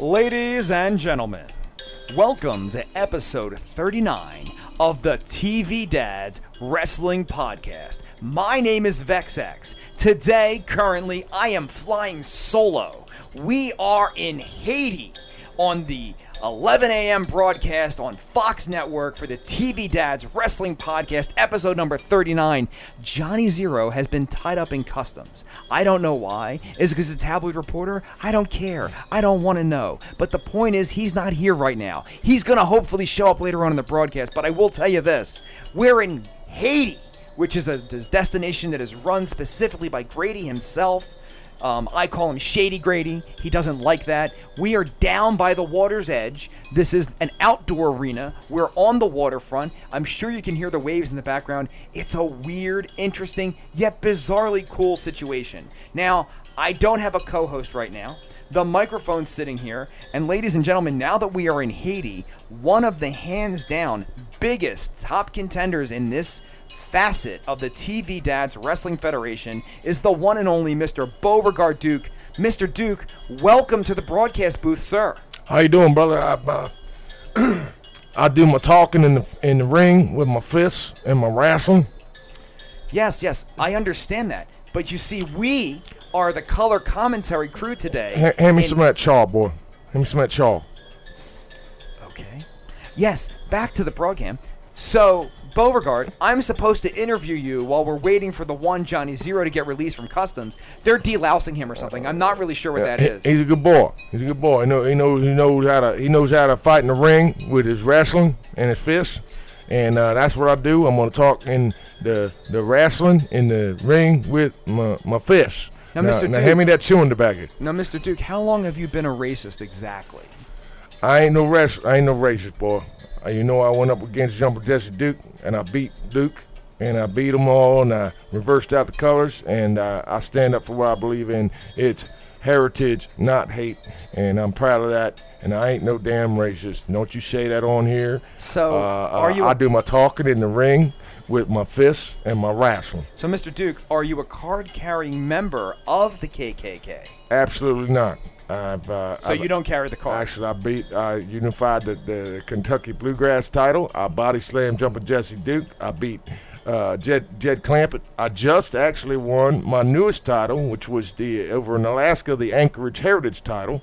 Ladies and gentlemen, welcome to episode 39 of the TV Dads Wrestling Podcast. My name is VexX. Today, currently, I am flying solo. We are in Haiti on the 11 a.m. broadcast on Fox Network for the TV Dads Wrestling Podcast, episode number 39. Johnny Zero has been tied up in customs. I don't know why. Is it because he's a tabloid reporter? I don't care. I don't want to know. But the point is, he's not here right now. He's going to hopefully show up later on in the broadcast, but I will tell you this. We're in Haiti, which is a destination that is run specifically by Grady himself. I call him Shady Grady. He doesn't like that. We are down by the water's edge. This is an outdoor arena. We're on the waterfront. I'm sure you can hear the waves in the background. It's a weird, interesting, yet bizarrely cool situation. Now, I don't have a co-host right now. The microphone's sitting here. And ladies and gentlemen, now that we are in Haiti, one of the hands down biggest top contenders in this facet of the TV Dads Wrestling Federation is the one and only Mr. Beauregard Duke. Mr. Duke, welcome to the broadcast booth, sir. How you doing, brother? I do my talking in the ring with my fists and my wrestling. Yes, I understand that. But you see, we are the color commentary crew today. Hand me some of that chaw, boy. Hand me some of that chaw. Okay. Yes, back to the program. So, Beauregard, I'm supposed to interview you while we're waiting for the one Johnny Zero to get released from customs. They're delousing him or something. I'm not really sure what that is. He's a good boy. He knows how to fight in the ring with his wrestling and his fists, and that's what I do. I'm gonna talk in the wrestling in the ring with my fists. Now, Mr. Duke, hand me that chewing tobacco. Now, Mr. Duke, how long have you been a racist exactly? I ain't no racist, boy. You know, I went up against Jumper Jesse Duke, and I beat Duke, and I beat them all, and I reversed out the colors, and I stand up for what I believe in. It's heritage, not hate, and I'm proud of that, and I ain't no damn racist. Don't you say that on here. So, I do my talking in the ring with my fists and my wrestling. So, Mr. Duke, are you a card-carrying member of the KKK? Absolutely not. You don't carry the card? Actually, I unified the Kentucky Bluegrass title. I body slammed Jumpin' Jesse Duke. I beat Jed Clampett. I just actually won my newest title, which was over in Alaska, the Anchorage Heritage title,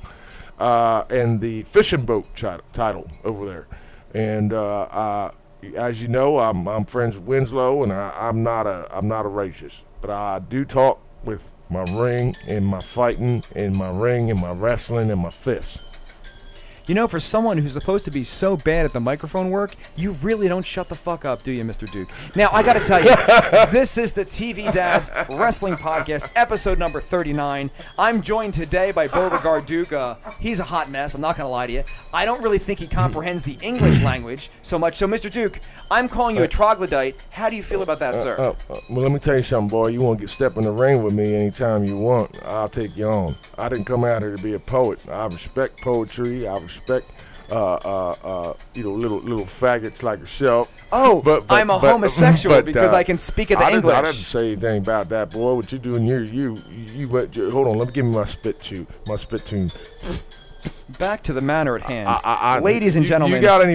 and the fishing boat title over there. And as you know, I'm friends with Winslow, and I'm not a racist, but I do talk with my ring and my fighting and my ring and my wrestling and my fists. You know, for someone who's supposed to be so bad at the microphone work, you really don't shut the fuck up, do you, Mr. Duke? Now, I gotta tell you, this is the TV Dads Wrestling Podcast, episode number 39. I'm joined today by Beauregard Duke. He's a hot mess, I'm not gonna lie to you. I don't really think he comprehends the English language so much. So, Mr. Duke, I'm calling you a troglodyte. How do you feel about that, sir? Well, let me tell you something, boy. You want to step in the ring with me anytime you want, I'll take you on. I didn't come out here to be a poet. I respect poetry. I respect little faggots like yourself. Oh, but I'm a homosexual because I can speak the English. I didn't say anything about that, boy. What you doing here? You hold on. Let me give me my spit tune. Back to the matter at hand, ladies and gentlemen. You got any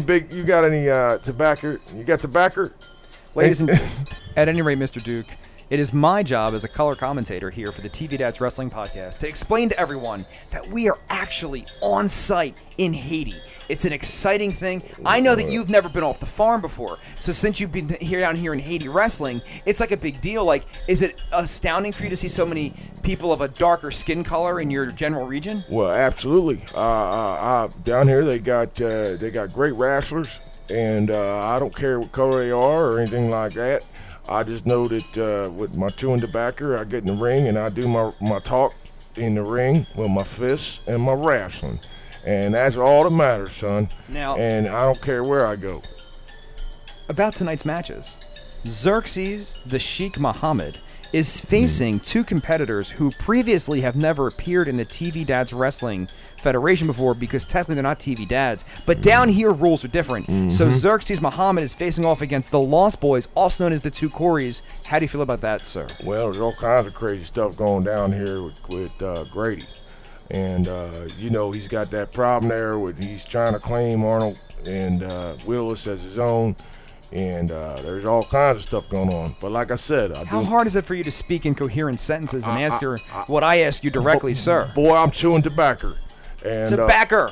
tobacco? You got tobacco? Ladies and at any rate, Mr. Duke, it is my job as a color commentator here for the TV Dads Wrestling Podcast to explain to everyone that we are actually on site in Haiti. It's an exciting thing. I know that you've never been off the farm before, so since you've been down here in Haiti wrestling, it's like a big deal. Like, is it astounding for you to see so many people of a darker skin color in your general region? Well, absolutely. Down here they got great wrestlers, and I don't care what color they are or anything like that. I just know that with my chewing tobacco, I get in the ring and I do my talk in the ring with my fists and my wrestling. And that's all that matters, son. Now, and I don't care where I go. About tonight's matches, Xerxes the Sheik Muhammad is facing two competitors who previously have never appeared in the TV Dads Wrestling Federation before because technically they're not TV Dads. But down here, rules are different. So Xerxes Muhammad is facing off against the Lost Boys, also known as the Two Corys. How do you feel about that, sir? Well, there's all kinds of crazy stuff going down here with Grady. And, he's got that problem there with he's trying to claim Arnold and Willis as his own. And there's all kinds of stuff going on. But like I said, how hard is it for you to speak in coherent sentences and ask her what I ask you directly, sir? Boy, I'm chewing tobacco. And, tobacco.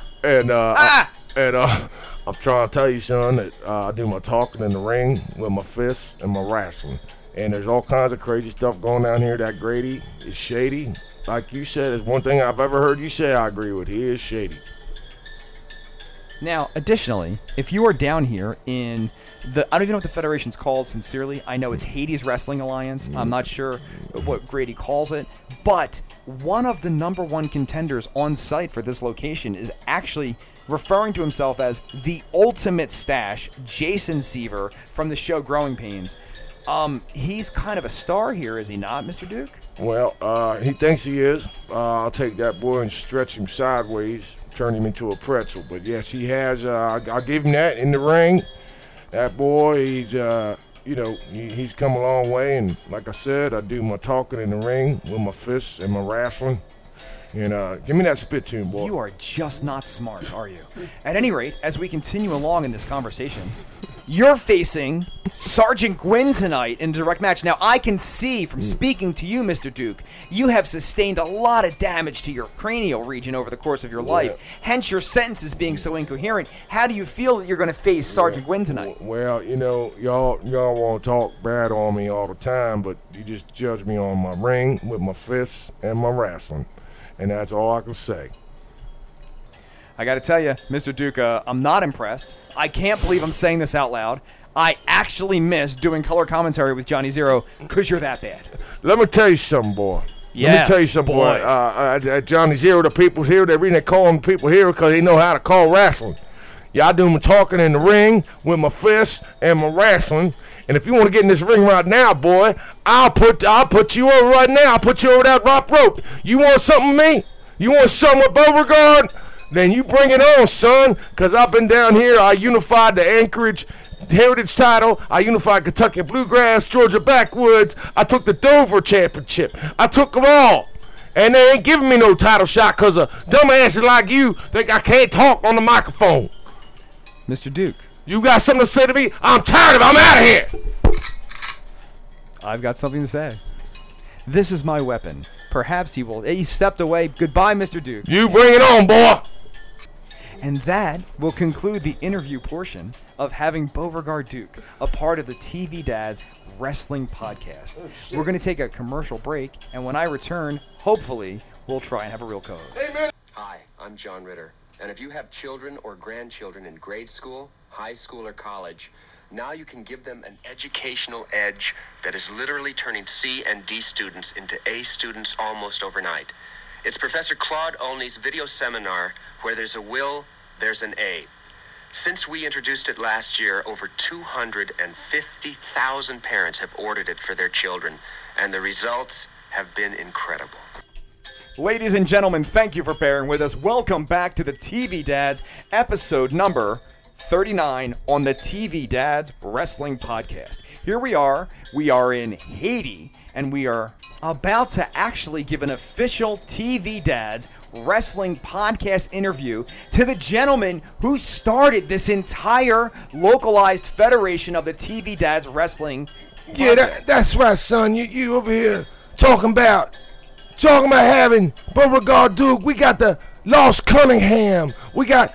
I'm trying to tell you, son, that I do my talking in the ring with my fists and my wrestling. And there's all kinds of crazy stuff going down here. That Grady is shady. Like you said, it's one thing I've ever heard you say I agree with. He is shady. Now, additionally, if you are down here in I don't even know what the federation's called, sincerely. I know it's Hades Wrestling Alliance. I'm not sure what Grady calls it. But one of the #1 contenders on site for this location is actually referring to himself as the Ultimate Stash, Jason Seaver, from the show Growing Pains. He's kind of a star here, is he not, Mr. Duke? Well, he thinks he is. I'll take that boy and stretch him sideways, turn him into a pretzel. But yes, he has. I'll give him that in the ring. That boy, he's come a long way. And like I said, I do my talking in the ring with my fists and my wrestling. And give me that spit tune, boy. You are just not smart, are you? At any rate, as we continue along in this conversation, you're facing Sergeant Gwynn tonight in a direct match. Now, I can see from speaking to you, Mr. Duke, you have sustained a lot of damage to your cranial region over the course of your life. Hence, your sentences being so incoherent. How do you feel that you're going to face Sergeant Gwynn tonight? Well, y'all want to talk bad on me all the time, but you just judge me on my ring with my fists and my wrestling. And that's all I can say. I got to tell you, Mr. Duke, I'm not impressed. I can't believe I'm saying this out loud. I actually miss doing color commentary with Johnny Zero because you're that bad. Let me tell you something, boy. Yeah, Let me tell you something, boy. Johnny Zero, the people's here. The reason they call them people here because they know how to call wrestling. Yeah, I do my talking in the ring with my fists and my wrestling. And if you want to get in this ring right now, boy, I'll put you over right now. I'll put you over that rope. You want something with me? You want something with Beauregard? Then you bring it on, son, because I've been down here. I unified the Anchorage Heritage title. I unified Kentucky Bluegrass, Georgia Backwoods. I took the Dover Championship. I took them all. And they ain't giving me no title shot because dumbasses like you think I can't talk on the microphone. Mr. Duke. You got something to say to me? I'm tired of it. I'm out of here. I've got something to say. This is my weapon. Perhaps he will. He stepped away. Goodbye, Mr. Duke. You bring it on, boy. And that will conclude the interview portion of having Beauregard Duke a part of the TV Dads Wrestling Podcast. We're going to take a commercial break, and when I return, hopefully, we'll try and have a real co-host. Hey, Hi, I'm John Ritter. And if you have children or grandchildren in grade school, high school, or college, now you can give them an educational edge that is literally turning C and D students into A students almost overnight. It's Professor Claude Olney's video seminar, Where There's a Will, There's an A. Since we introduced it last year, over 250,000 parents have ordered it for their children, and the results have been incredible. Ladies and gentlemen, thank you for bearing with us. Welcome back to the TV Dads, episode number 39 on the TV Dads Wrestling Podcast. Here we are in Haiti, and we are about to actually give an official TV Dads Wrestling Podcast interview to the gentleman who started this entire localized federation of the TV Dads Wrestling Podcast. Yeah, that's right, son. You over here talking about having Beauregard Duke. We got the Lost Cunningham. We got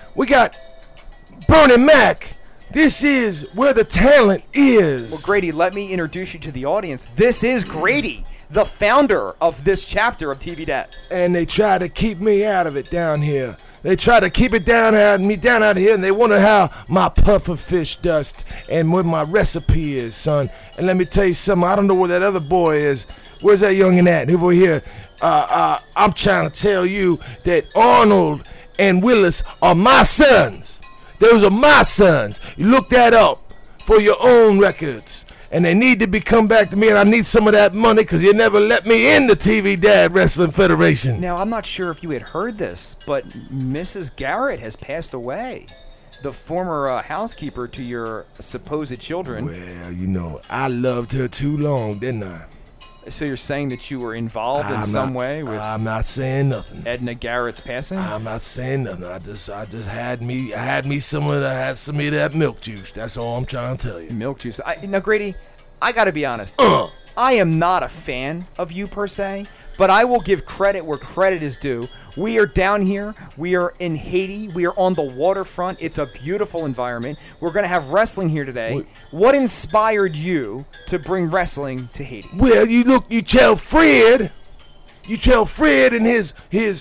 Bernie Mac. This is where the talent is. Well, Grady, let me introduce you to the audience. This is Grady, the founder of this chapter of TV Dads. And they try to keep me out of it down here. They try to keep it down out here, and they wonder how my puffer fish dust and what my recipe is, son. And let me tell you something. I don't know where that other boy is. Where's that youngin' at? Over here. I'm trying to tell you that Arnold and Willis are my sons. Those are my sons. You look that up for your own records. And they need to be come back to me, and I need some of that money because you never let me in the TV Dad Wrestling Federation. Now, I'm not sure if you had heard this, but Mrs. Garrett has passed away. The former housekeeper to your supposed children. Well, I loved her too long, didn't I? So you're saying that you were involved in some way with I'm not saying nothing. Edna Garrett's passing? I'm not saying nothing. I just had me some of that milk juice. That's all I'm trying to tell you. Milk juice. Now, Grady, I got to be honest. I am not a fan of you per se, but I will give credit where credit is due. We are down here. We are in Haiti. We are on the waterfront. It's a beautiful environment. We're going to have wrestling here today. What inspired you to bring wrestling to Haiti? Well, you tell Fred and his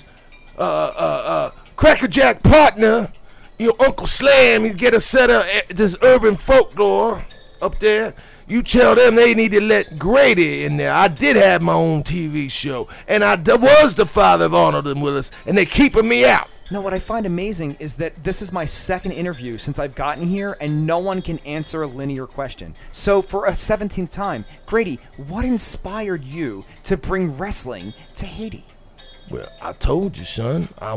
crackerjack partner, your Uncle Slam, he's get a set of this urban folklore up there. You tell them they need to let Grady in there. I did have my own TV show, and I was the father of Arnold and Willis, and they're keeping me out. No, what I find amazing is that this is my second interview since I've gotten here, and no one can answer a linear question. So for a 17th time, Grady, what inspired you to bring wrestling to Haiti? Well, I told you, son. I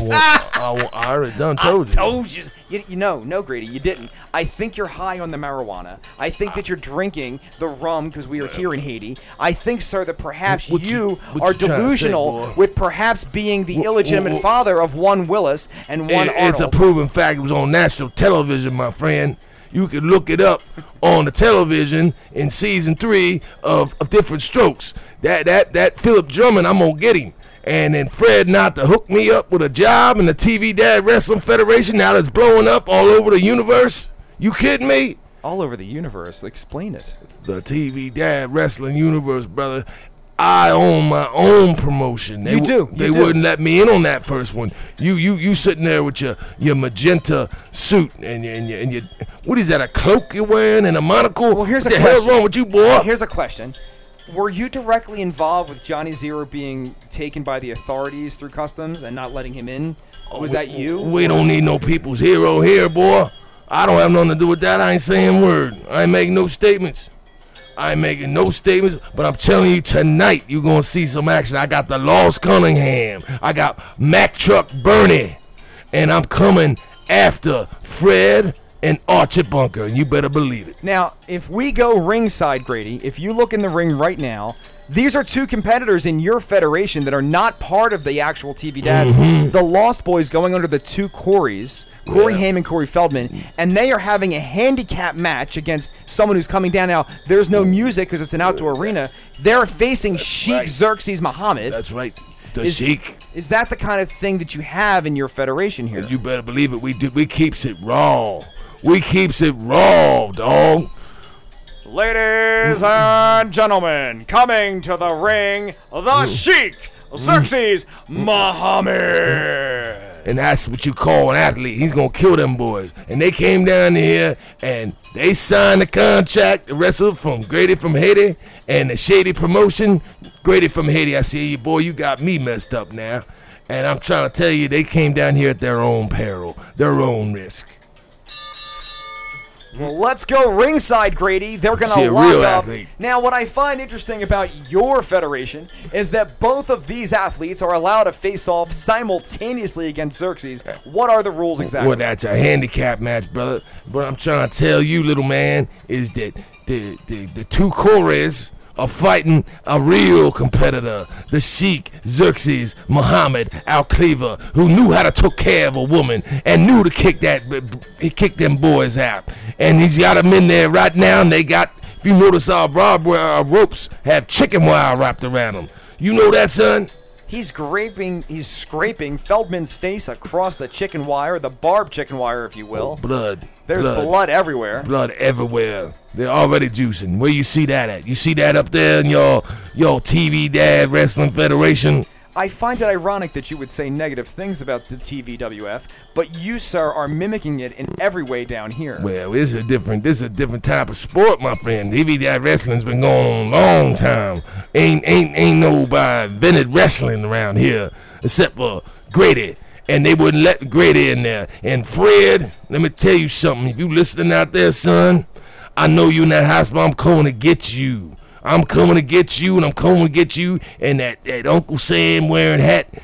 already done told you. I told you. No, Grady, you didn't. I think you're high on the marijuana. I think that you're drinking the rum because we are here in Haiti. I think, sir, that perhaps you are delusional with perhaps being the illegitimate father of one Willis and one Arnold. It's a proven fact. It was on national television, my friend. You can look it up on the television in season 3 of Different Strokes. That Philip Drummond, I'm gonna get him. And then Fred not to hook me up with a job in the TV Dad Wrestling Federation now that's blowing up all over the universe. You kidding me? All over the universe. Explain it. The TV Dad Wrestling universe, brother. I own my own promotion. They wouldn't let me in on that first one. You sitting there with your magenta suit and your what is that, a cloak you're wearing and a monocle? Well, here's what a the question. hell's wrong with you, boy? Here's a question. Were you directly involved with Johnny Zero being taken by the authorities through customs and not letting him in? Was that you? We don't need no people's hero here, boy. I don't have nothing to do with that. I ain't saying a word. I ain't making no statements. I ain't making no statements, but I'm telling you tonight you're going to see some action. I got the Lost Cunningham. I got Mack Truck Bernie. And I'm coming after Fred and Archie Bunker, and you better believe it. Now, if we go ringside, Grady, if you look in the ring right now, these are two competitors in your federation that are not part of the actual TV Dads. Mm-hmm. The Lost Boys going under the two Corys, Corey Haim and Corey Feldman, and they are having a handicap match against someone who's coming down. Now, there's no music because it's an outdoor arena. They're facing Sheik Xerxes Muhammad. That's right. The Sheik. Is that the kind of thing that you have in your federation here? You better believe it. We do. We keeps it raw. We keeps it raw, dog. Ladies and gentlemen, coming to the ring, the Sheik Xerxes Muhammad. And that's what you call an athlete. He's going to kill them boys. And they came down here and they signed the contract to wrestle from Grady from Haiti and the Shady Promotion. Grady from Haiti, I say, boy, you got me messed up now. And I'm trying to tell you, they came down here at their own peril, their own risk. Well, let's go ringside, Grady. They're going to lock up. Athlete. Now, what I find interesting about your federation is that both of these athletes are allowed to face off simultaneously against Xerxes. What are the rules exactly? Well, that's a handicap match, brother. What I'm trying to tell you, little man, is that the two Corys are fighting a real competitor, the Sheik Xerxes Muhammad Al Cleaver, who knew how to take care of a woman and knew to kick them boys out. And he's got them in there right now, and they got, if you notice, our ropes have chicken wire wrapped around them. You know that, son? He's scraping Feldman's face across the chicken wire, the barbed chicken wire, if you will. Oh, blood. There's blood everywhere. Blood everywhere. They're already juicing. Where you see that at? You see that up there in your TV Dad Wrestling Federation? I find it ironic that you would say negative things about the TVWF, but you, sir, are mimicking it in every way down here. Well, this is a different type of sport, my friend. TV Dad Wrestling's been going on a long time. Ain't nobody invented wrestling around here except for Grady. And they wouldn't let Grady in there. And Fred, let me tell you something. If you listening out there, son, I know you in that hospital. I'm coming to get you. I'm coming to get you, and I'm coming to get you. And that Uncle Sam wearing hat,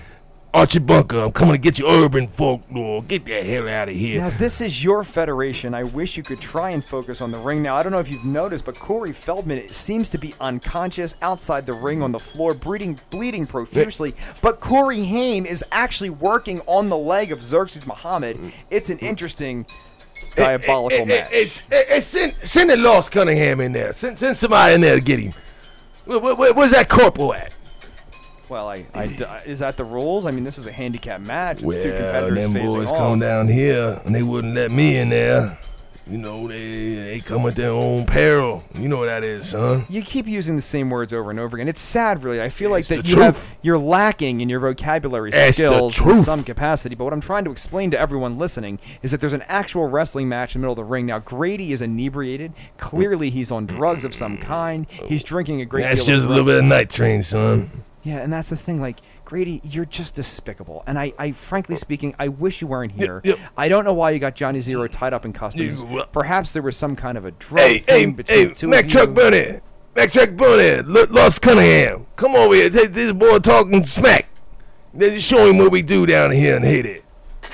Archie Bunker, I'm coming to get you urban folklore. Get the hell out of here. Now, this is your federation. I wish you could try and focus on the ring. Now, I don't know if you've noticed, but Corey Feldman seems to be unconscious outside the ring on the floor, bleeding profusely. But Corey Haim is actually working on the leg of Xerxes Muhammad. It's an interesting, diabolical match. Send the Lost Cunningham in there. Send somebody in there to get him. Where's that corporal at? Well, is that the rules? I mean, this is a handicap match. It's two Well, competitors them facing boys off. come down here and they wouldn't let me in there. You know, they come at their own peril. You know what that is, son. You keep using the same words over and over again. It's sad, really. I feel like It's that the you truth. you're lacking in your vocabulary It's the skills in truth. some capacity. But what I'm trying to explain to everyone listening is that there's an actual wrestling match in the middle of the ring. Now, Grady is inebriated. Clearly, he's on drugs of some kind. He's drinking a great That's deal just a of little bit of night train, son. Yeah, and that's the thing. Like, Grady, you're just despicable. And I frankly speaking, I wish you weren't here. Yep. I don't know why you got Johnny Zero tied up in customs. Perhaps there was some kind of a drug Hey, thing between the two Mac of Truck you. Bunny. Mac Truck Bunny. Lost Cunningham. Come over here. Take this boy talking smack. Then show him what we do down here and hit it.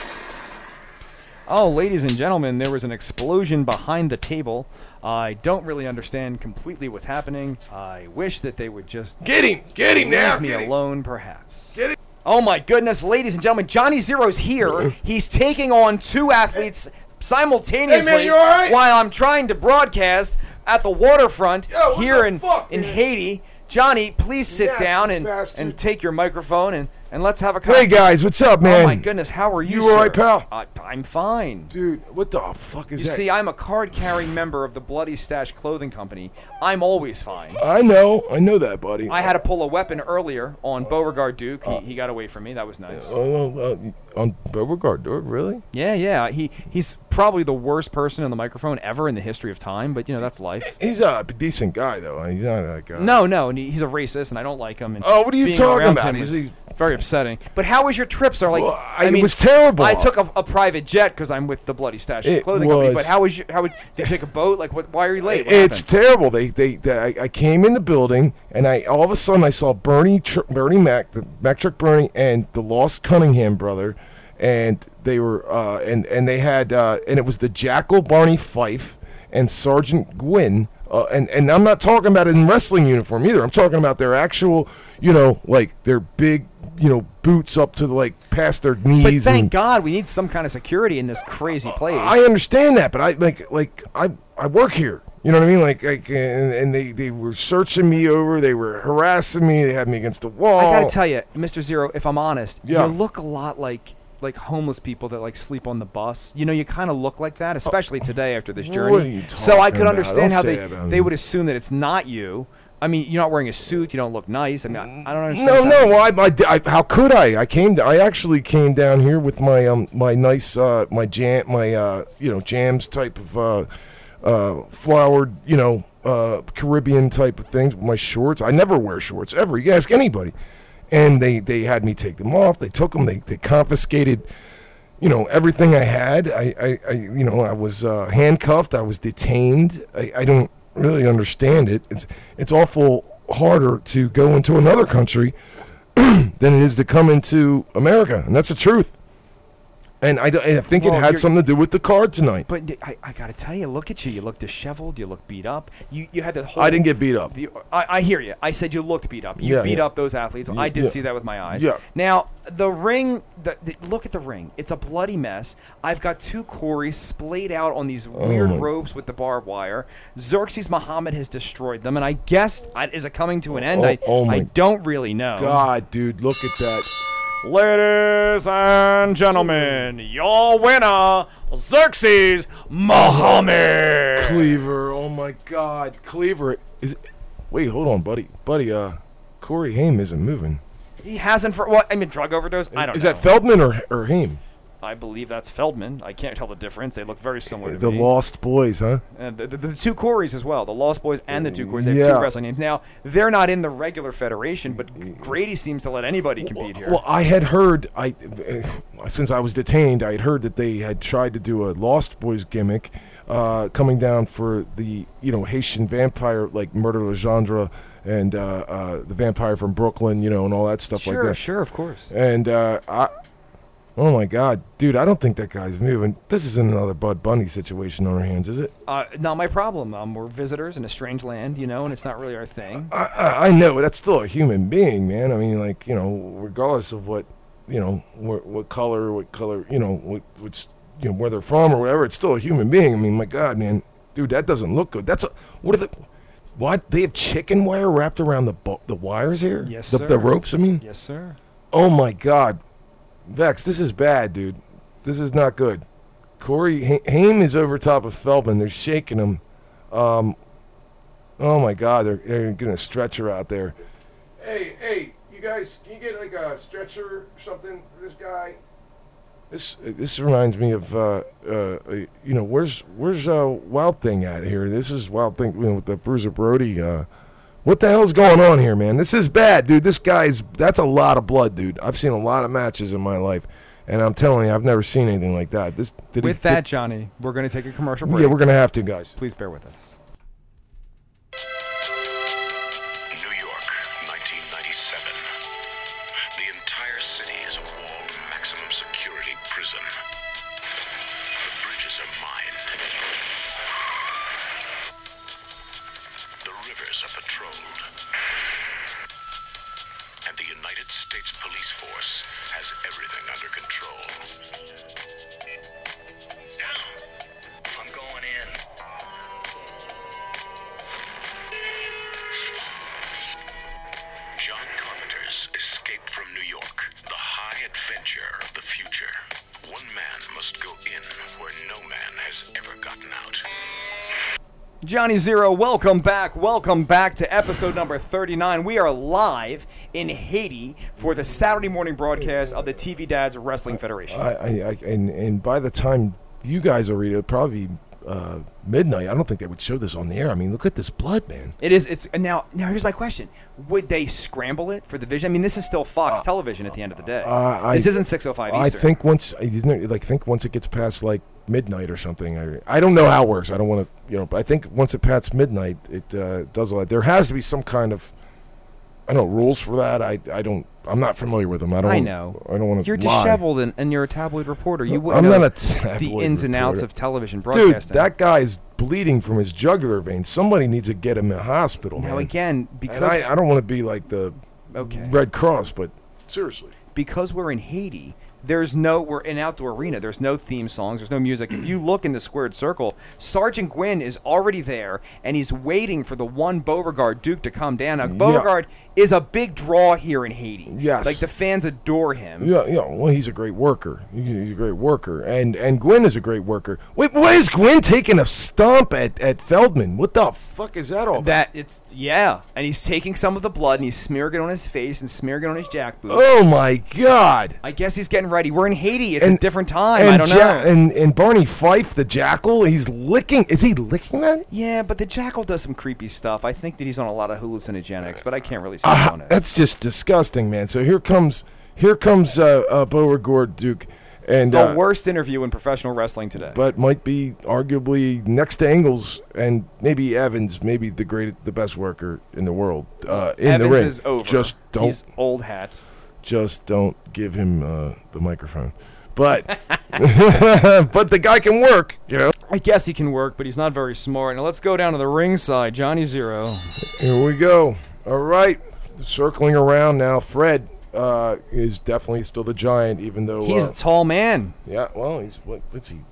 Oh, ladies and gentlemen, there was an explosion behind the table. I don't really understand completely what's happening. I wish that they would just Get him now. leave me Get him. alone, perhaps. Get him. Oh my goodness, ladies and gentlemen, Johnny Zero's here. He's taking on two athletes simultaneously Hey, man, you all right? while I'm trying to broadcast at the waterfront Yo, what here the in fuck, man? Haiti. Johnny, please sit Nasty down and bastard. take your microphone and let's have a Hey, conversation. guys. What's up, man? Oh my goodness, how are you, You all right, sir? pal? I'm fine. Dude, what the fuck is You that? see, I'm a card-carrying member of the Bloody Stash Clothing Company. I'm always fine. I know that, buddy. I had to pull a weapon earlier on Beauregard Duke. He got away from me. That was nice. On Beauregard, Duke, really? Yeah. He's probably the worst person on the microphone ever in the history of time, but, that's life. He's a decent guy, though. He's not like No, and he's a racist, and I don't like him. And Oh, what are you being talking around about? him He's- was he's- very upsetting. But how was your trip, sir? Like, Well, I mean, it was terrible. I took a private jet because I'm with the Bloody Stash It Clothing Company. was. But did you take a boat? Like, why are you late? What It's happened? terrible. I came in the building and all of a sudden I saw Bernie Mac, the Mac Truck Bernie, and the Lost Cunningham brother, and they were and they had and it was the Jackal Barney Fife and Sergeant Gwynn. And I'm not talking about it in wrestling uniform either. I'm talking about their actual, like their big, boots up to like past their knees. But thank and, God we need some kind of security in this crazy place. I understand that, but I work here. You know what I mean? And they were searching me over. They were harassing me. They had me against the wall. I gotta tell you, Mr. Zero, if I'm honest, Yeah. you look a lot like homeless people that like sleep on the bus. You kind of look like that, especially today after this What journey. are you So I talking could about? understand Don't how say that about they me. would assume that it's not you. I mean, you're not wearing a suit. You don't look nice. I mean, I don't understand. No, what's no. happening. I how could I? I actually came down here with my my nice jams type of flowered Caribbean type of things with my shorts. I never wear shorts ever. You ask anybody, and they had me take them off. They took them. They confiscated. Everything I had. I was handcuffed. I was detained. I don't really understand it. It's awful harder to go into another country than it is to come into America, and that's the truth. And I think Well, it had you're- something to do with the card tonight. But I gotta tell you, look at you. You look disheveled. You look beat up. You had that whole. I didn't get beat up. I hear you. I said you looked beat up. You Yeah, beat yeah. up those athletes. I did yeah. see that with my eyes. Yeah. Now the ring. Look at the ring. It's a bloody mess. I've got two Corys splayed out on these weird ropes with the barbed wire. Xerxes Muhammad has destroyed them, and I guess is it coming to an end? Oh I my don't really know. God, dude, look at that. Ladies and gentlemen, your winner, Xerxes Muhammad. Cleaver, oh my God, Cleaver is. Wait, hold on, buddy. Corey Haim isn't moving. He hasn't for what? I mean, drug overdose. I don't Is know. that Feldman or Haim? I believe that's Feldman. I can't tell the difference. They look very similar to The me. Lost Boys, huh? And the two Corys as well. The Lost Boys and the two Corys. They have Yeah. two wrestling names. Now, they're not in the regular federation, but Grady seems to let anybody compete here. Well, I had heard, since I was detained, I had heard that they had tried to do a Lost Boys gimmick coming down for the Haitian vampire like Murder Legendre and the vampire from Brooklyn, and all that stuff like that. Sure, of course. And oh my God, dude, I don't think that guy's moving. This isn't another Bud Bunny situation on our hands, is it? Not my problem. We're visitors in a strange land, and it's not really our thing. I know, but that's still a human being, man. I mean, like, regardless of what, what color, what's, where they're from or whatever, it's still a human being. I mean, my God, man, dude, that doesn't look good. What? They have chicken wire wrapped around the wires here? Yes, sir. The ropes, I mean? Yes, sir. Oh my God. Vex, this is bad, dude. This is not good. Corey Haim is over top of Feldman. They're shaking him. Oh my God, they're getting a stretcher out there. Hey, you guys, can you get like a stretcher or something for this guy? This reminds me of where's Wild Thing at here? This is Wild Thing with the Bruiser Brody. What the hell's going on here, man? This is bad, dude. That's a lot of blood, dude. I've seen a lot of matches in my life, and I'm telling you, I've never seen anything like that. Johnny, we're going to take a commercial break. Yeah, we're going to have to, guys. Please bear with us. New York, 1997. The entire city is a walled, maximum security prison. The bridges are mined. The rivers are patrolled. And the United States Police Force has everything under control. Now, I'm going in. John Carpenter's Escape from New York, the high adventure of the future. One man must go in where no man has ever gotten out. Johnny Zero, welcome back. Welcome back to episode number 39. We are live in Haiti for the Saturday morning broadcast of the TV Dads Wrestling Federation. And by the time you guys will read it, it'll probably be midnight. I don't think they would show this on the air. I mean, look at this blood, man. It's now here's my question. Would they scramble it for the vision? I mean, this is still Fox television at the end of the day. This isn't 6:05 Eastern. I think once it gets past like midnight or something. I don't know how it works. I don't want to, but I think once it passes midnight, it does all that. There has to be some kind of, rules for that. I'm not familiar with them. I know. I don't want to. You're disheveled and you're a tabloid reporter. You I'm not a tabloid the ins and outs reporter. of television broadcasting. Dude, that guy's bleeding from his jugular vein. Somebody needs to get him in the hospital. Now man. again, because I don't want to be like the Red Cross, but seriously, because we're in Haiti. We're in an outdoor arena. There's no theme songs. There's no music. If you look in the squared circle, Sergeant Gwynn is already there, and he's waiting for the one Beauregard Duke to come down. Now, Beauregard is a big draw here in Haiti. Yes. Like, the fans adore him. Yeah. Well, he's a great worker. He's a great worker. And Gwynn is a great worker. Wait, why is Gwynn taking a stomp at Feldman? What the fuck is that all about? And he's taking some of the blood, and he's smearing it on his face and smearing it on his jackboot. Oh, my God. I guess he's getting ready. We're in Haiti. It's a different time. I don't know. And Barney Fife, the jackal, he's licking. Is he licking that? Yeah, but the jackal does some creepy stuff. I think that he's on a lot of hallucinogenics, but I can't really say on it. That's just disgusting, man. So here comes Beauregard Duke. And the worst interview in professional wrestling today. But might be arguably next to Engels and maybe Evans, maybe the best worker in the world in Evans the ring. Is over. Just don't. He's old hat. Just don't give him the microphone. But but the guy can work, I guess he can work, but he's not very smart. Now let's go down to the ringside. Johnny Zero. Here we go. All right. Circling around now. Fred is definitely still the Giant, even though he's a tall man. Yeah, well, he's is he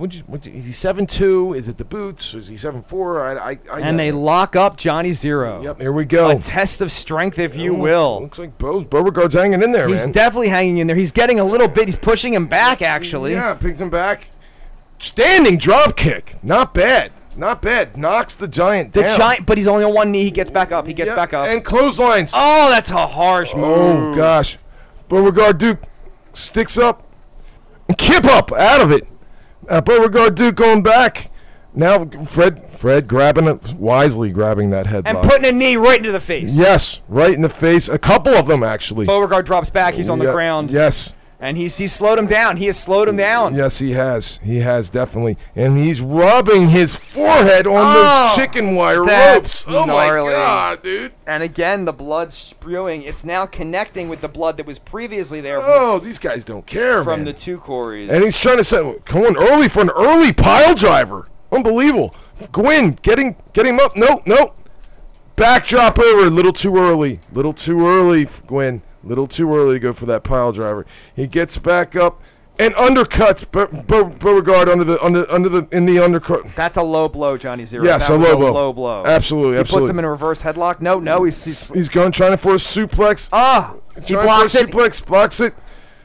7'2"? Is it the boots? Is he 7'4"? And they lock up Johnny Zero. Yep, here we go. A test of strength, if you will. Looks like Beauregard's hanging in there, man. He's definitely hanging in there. He's getting a little bit. He's pushing him back, actually. Yeah, picks him back. Standing drop kick. Not bad. Not bad. Knocks the Giant down. But he's only on one knee. He gets back up. He gets back up. And clotheslines. Oh, that's a harsh move. Oh, gosh. Beauregard Duke sticks up. And kip up out of it. Beauregard Duke going back. Now Fred wisely grabbing that headlock. And putting a knee right into the face. Yes, right in the face. A couple of them, actually. Beauregard drops back. He's on the ground. Yes. And he's slowed him down. He has slowed him down. Yes, he has. He has, definitely. And he's rubbing his forehead on those chicken wire ropes. Oh, gnarly. my God, dude. And again, the blood spewing. It's now connecting with the blood that was previously there Oh, these guys don't care, from man. the two Corys. And he's trying to set going early for an early pile driver. Unbelievable. Gwynn getting him up. No. Backdrop over. A little too early. Gwynn. Little too early to go for that pile driver. He gets back up and undercuts Beauregard in the undercut. That's a low blow, Johnny Zero. Yes, that a was low blow. blow. Absolutely. He puts him in a reverse headlock. No, he's going trying for a suplex. he blocks it. Suplex, blocks it.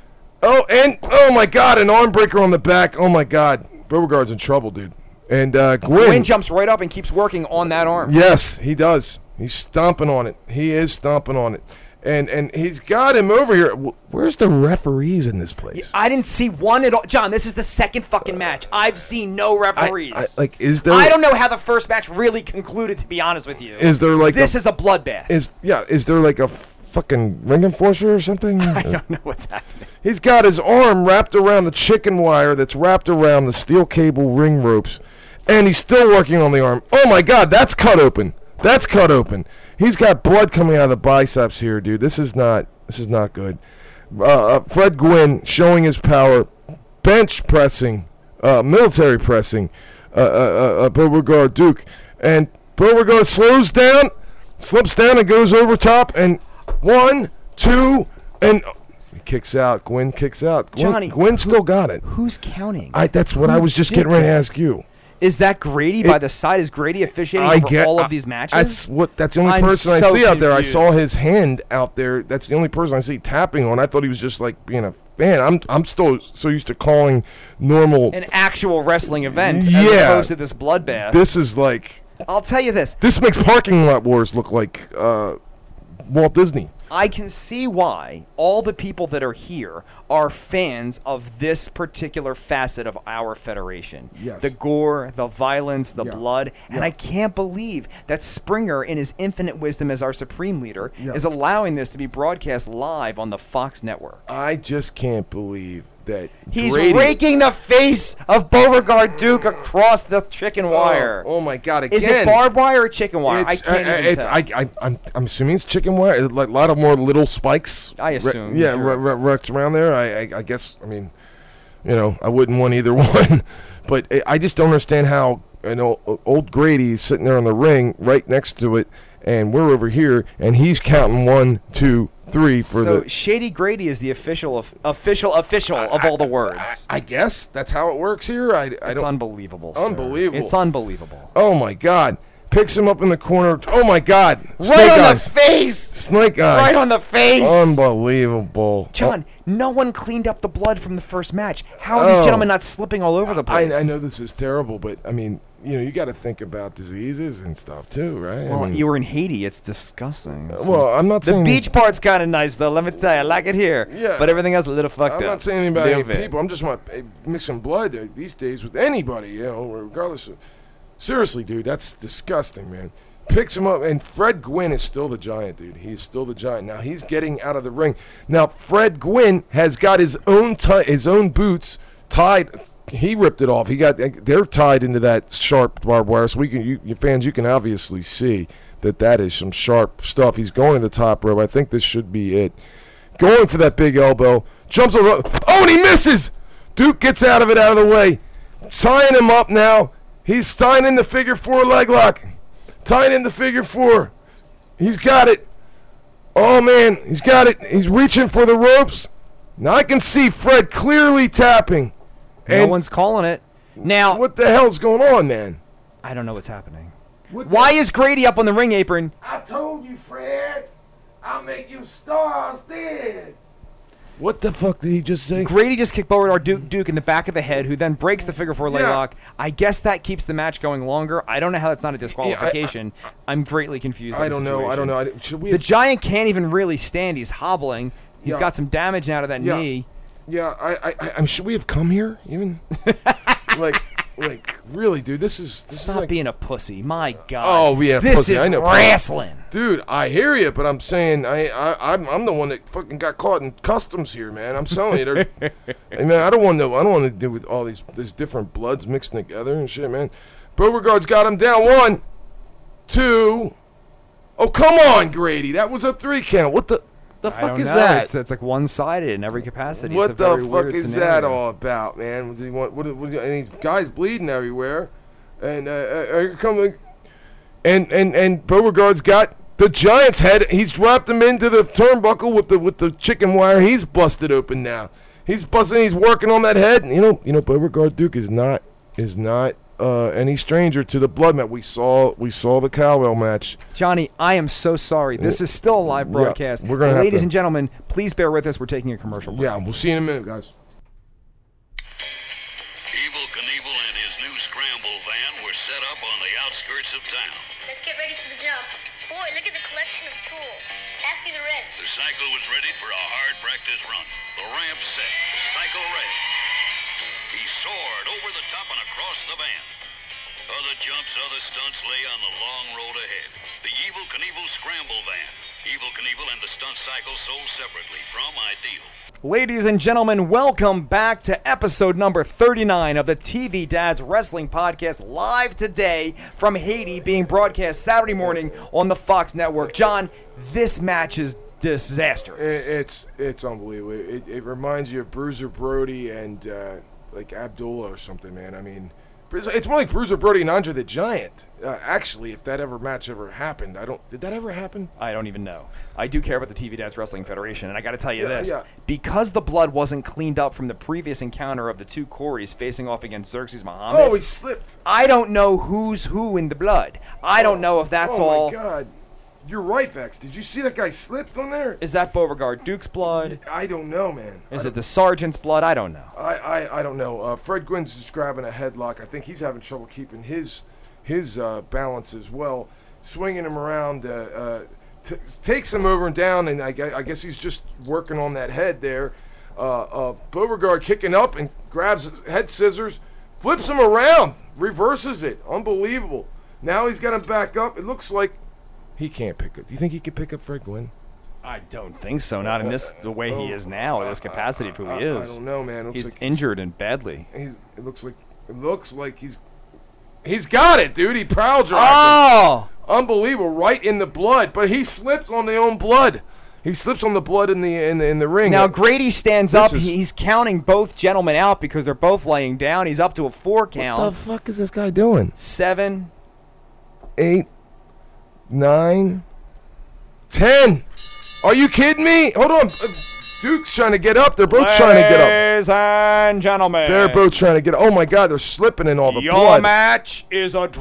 Oh my God, an arm breaker on the back. Oh my God, Beauregard's in trouble, dude. And Gwynn jumps right up and keeps working on that arm. Yes, he does. He's stomping on it. He is stomping on it. And he's got him over here. Where's the referees in this place? I didn't see one at all. John, this is the second fucking match. I've seen no referees. Is there? I don't know how the first match really concluded, to be honest with you. Is there like this is a bloodbath. Is there like a fucking ring enforcer or something? I don't know what's happening. He's got his arm wrapped around the chicken wire that's wrapped around the steel cable ring ropes, and he's still working on the arm. Oh my God, that's cut open. He's got blood coming out of the biceps here, dude. This is not good. Fred Gwynn showing his power, bench pressing, military pressing, Beauregard Duke, and Beauregard slips down and goes over top, and 1, 2, and he kicks out. Gwynn kicks out. Gwynn still got it. Who's counting? That's what I was just getting ready to ask you. Is that Grady by the side? Is Grady officiating for all of these matches? That's the only person I see out there. I saw his hand out there. That's the only person I see tapping on. I thought he was just like being a fan. I'm still so used to calling normal an actual wrestling event as opposed to this bloodbath. This is like, I'll tell you this. This makes parking lot wars look like Walt Disney. I can see why all the people that are here are fans of this particular facet of our federation. Yes. The gore, the violence, the blood. And I can't believe that Springer, in his infinite wisdom as our supreme leader, is allowing this to be broadcast live on the Fox network. I just can't believe that he's raking the face of Beauregard Duke across the chicken wire. Oh my God! Again, is it barbed wire or chicken wire? I can't even tell. I'm assuming it's chicken wire. Like a lot of more little spikes. I assume. Wrecked around there. I guess. I mean, I wouldn't want either one, but I just don't understand how old Grady's sitting there on the ring right next to it, and we're over here, and he's counting 1, 2, 3 for so Shady Grady is the official of all the words. I guess that's how it works here. It's unbelievable. Sir. Unbelievable. It's unbelievable. Oh my God. Picks him up in the corner. Oh my God. Right on the face. Snake eyes. Right on the face. Unbelievable. John, no one cleaned up the blood from the first match. How are these gentlemen not slipping all over the place? I know this is terrible, but I mean, you got to think about diseases and stuff too, right? Well, you were in Haiti. It's disgusting. Well, I'm not saying the beach part's kind of nice, though. Let me tell you, I like it here. Yeah, but everything else is a little fucked up. I'm not saying anything about people. I'm just mixing blood these days with anybody, regardless of. Seriously, dude, that's disgusting, man. Picks him up, and Fred Gwynn is still the giant, dude. He's still the giant. Now he's getting out of the ring. Now Fred Gwynn has got his own boots tied. He ripped it off. They're tied into that sharp barbed wire. So you fans, you can obviously see that is some sharp stuff. He's going to the top rope. I think this should be it. Going for that big elbow. Jumps over. Oh, and he misses. Duke gets out of the way. Tying him up now. He's tying in the figure 4 leg lock. Tying in the figure 4. He's got it. Oh, man. He's got it. He's reaching for the ropes. Now I can see Fred clearly tapping. No one's calling it. Now, what the hell's going on, man? I don't know what's happening. Why is Grady up on the ring apron? I told you, Fred. I'll make you stars dead. What the fuck did he just say? Grady just kicked Beauregard Duke in the back of the head, who then breaks the figure 4 leg lock. I guess that keeps the match going longer. I don't know how that's not a disqualification. I'm greatly confused. I don't know. The Giant can't even really stand. He's hobbling. He's got some damage now to that knee. Yeah, I'm. Should we have come here even? Like, really, dude, this is Stop like, being a pussy. My God. Oh, yeah, this pussy. is I know. wrestling. dude. I hear you, but I'm saying I'm the one that fucking got caught in customs here, man. I'm telling you, I mean, I don't want to do with all these different bloods mixing together and shit, man. Beauregard's got him down 1, 2. Oh, come on, Grady. That was a 3 count. What the I fuck don't is know. that? It's like one-sided in every capacity. What it's a very the fuck weird is scenario. that all about, man? Does he want, and these guys bleeding everywhere, and coming, and Beauregard's got the Giant's head. He's wrapped him into the turnbuckle with the chicken wire. He's busted open now. He's busting. He's working on that head. And you know, Beauregard Duke is not any stranger to the blood match. We saw the Cowell match. Johnny, I am so sorry. This is still a live broadcast. we're gonna have Ladies to- and gentlemen, please bear with us. We're taking a commercial break. Yeah, we'll see you in a minute, guys. Evel Knievel and his new scramble van were set up on the outskirts of town. Let's get ready for the jump. Boy, look at the collection of tools. Pass me the wrench. The cycle was ready for a hard practice run. The ramp set, the cycle ready. He soared over the top and across the van. Other jumps, other stunts lay on the long road ahead. The Evel Knievel Scramble Van. Evel Knievel and the stunt cycle sold separately from Ideal. Ladies and gentlemen, welcome back to episode number 39 of the TV Dads Wrestling Podcast, live today from Haiti, being broadcast Saturday morning on the Fox Network. John, this match is disastrous. It's unbelievable. It reminds you of Bruiser Brody and like Abdullah or something, man. I mean, it's more like Bruiser Brody and Andre the Giant. Actually, if that match ever happened, did that ever happen? I don't even know. I do care about the TV Dads Wrestling Federation, and I got to tell you this. Yeah. Because the blood wasn't cleaned up from the previous encounter of the two Corys facing off against Xerxes Muhammad, Oh, he slipped. I don't know who's who in the blood. I don't know if that's all. Oh my God, you're right, Vex. Did you see that guy slipped on there? Is that Beauregard Duke's blood? I don't know, man. Is it the sergeant's blood? I don't know. I don't know. Fred Gwynn's just grabbing a headlock. I think he's having trouble keeping his balance as well. Swinging him around, takes him over and down, and I guess he's just working on that head there. Beauregard kicking up and grabs head scissors, flips him around, reverses it. Unbelievable. Now he's got him back up. It looks like he can't pick it. Do you think he could pick up Fred Gwynn? I don't think so. Not in the way he is now, this capacity of who he is. I don't know, man. It looks He's like injured and badly. It looks like he's got it, dude. He prowl drives him. Oh! Unbelievable, right in the blood, but he slips on the own blood. He slips on the blood in the ring. Now Grady stands up. is- He's counting both gentlemen out because they're both laying down. He's up to a 4 count. What the fuck is this guy doing? 7. 8, 9, 10. Are you kidding me? Hold on. Duke's trying to get up. They're both trying to get up. Ladies and gentlemen, They're both trying to get up. Oh my God, they're slipping in all the your blood. match is a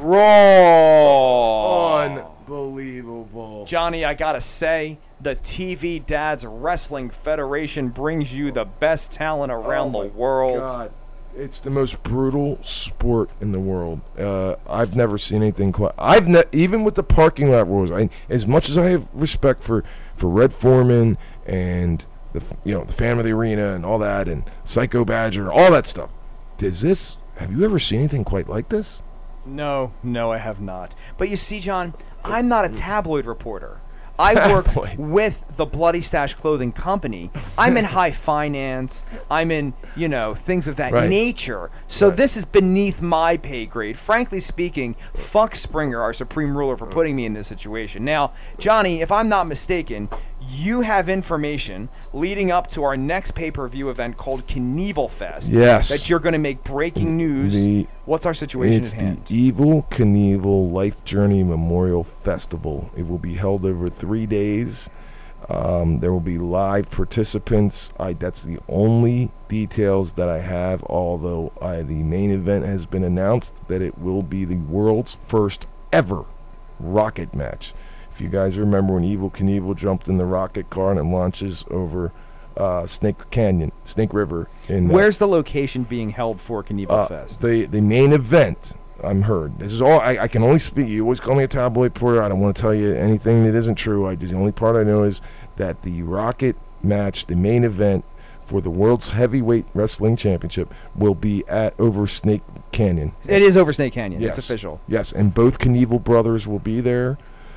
draw. Unbelievable. Johnny, I gotta say, the TV Dads Wrestling Federation brings you the best talent around the world. God, it's the most brutal sport in the world. I've never seen anything quite. Even with the parking lot rules. As much as I have respect for Red Foreman and the Phantom of the Arena and all that, and Psycho Badger, all that stuff. Have you ever seen anything quite like this? No, I have not. But you see, John, I'm not a tabloid reporter. I work with the Bloody Stash Clothing Company. I'm in high finance. I'm in, things of that nature. So this is beneath my pay grade. Frankly speaking, fuck Springer, our supreme ruler, for putting me in this situation. Now, Johnny, if I'm not mistaken, you have information leading up to our next pay-per-view event called Knievel Fest. Yes. That you're going to make breaking news. What's our situation It's at hand? the Evel Knievel Life Journey Memorial Festival. It will be held over 3 days. There will be live participants. That's the only details that I have, although the main event has been announced that it will be the world's first ever rocket match. If you guys remember when Evel Knievel jumped in the rocket car and it launches over Snake River. Where's the location being held for Knievel Fest? The main event, I'm heard. This is all, I can only speak. You always call me a tabloid reporter. I don't want to tell you anything that isn't true. The only part I know is that the rocket match, the main event for the World's Heavyweight Wrestling Championship will be over Snake Canyon. It is over Snake Canyon. Yes. It's official. Yes, and both Knievel brothers will be there.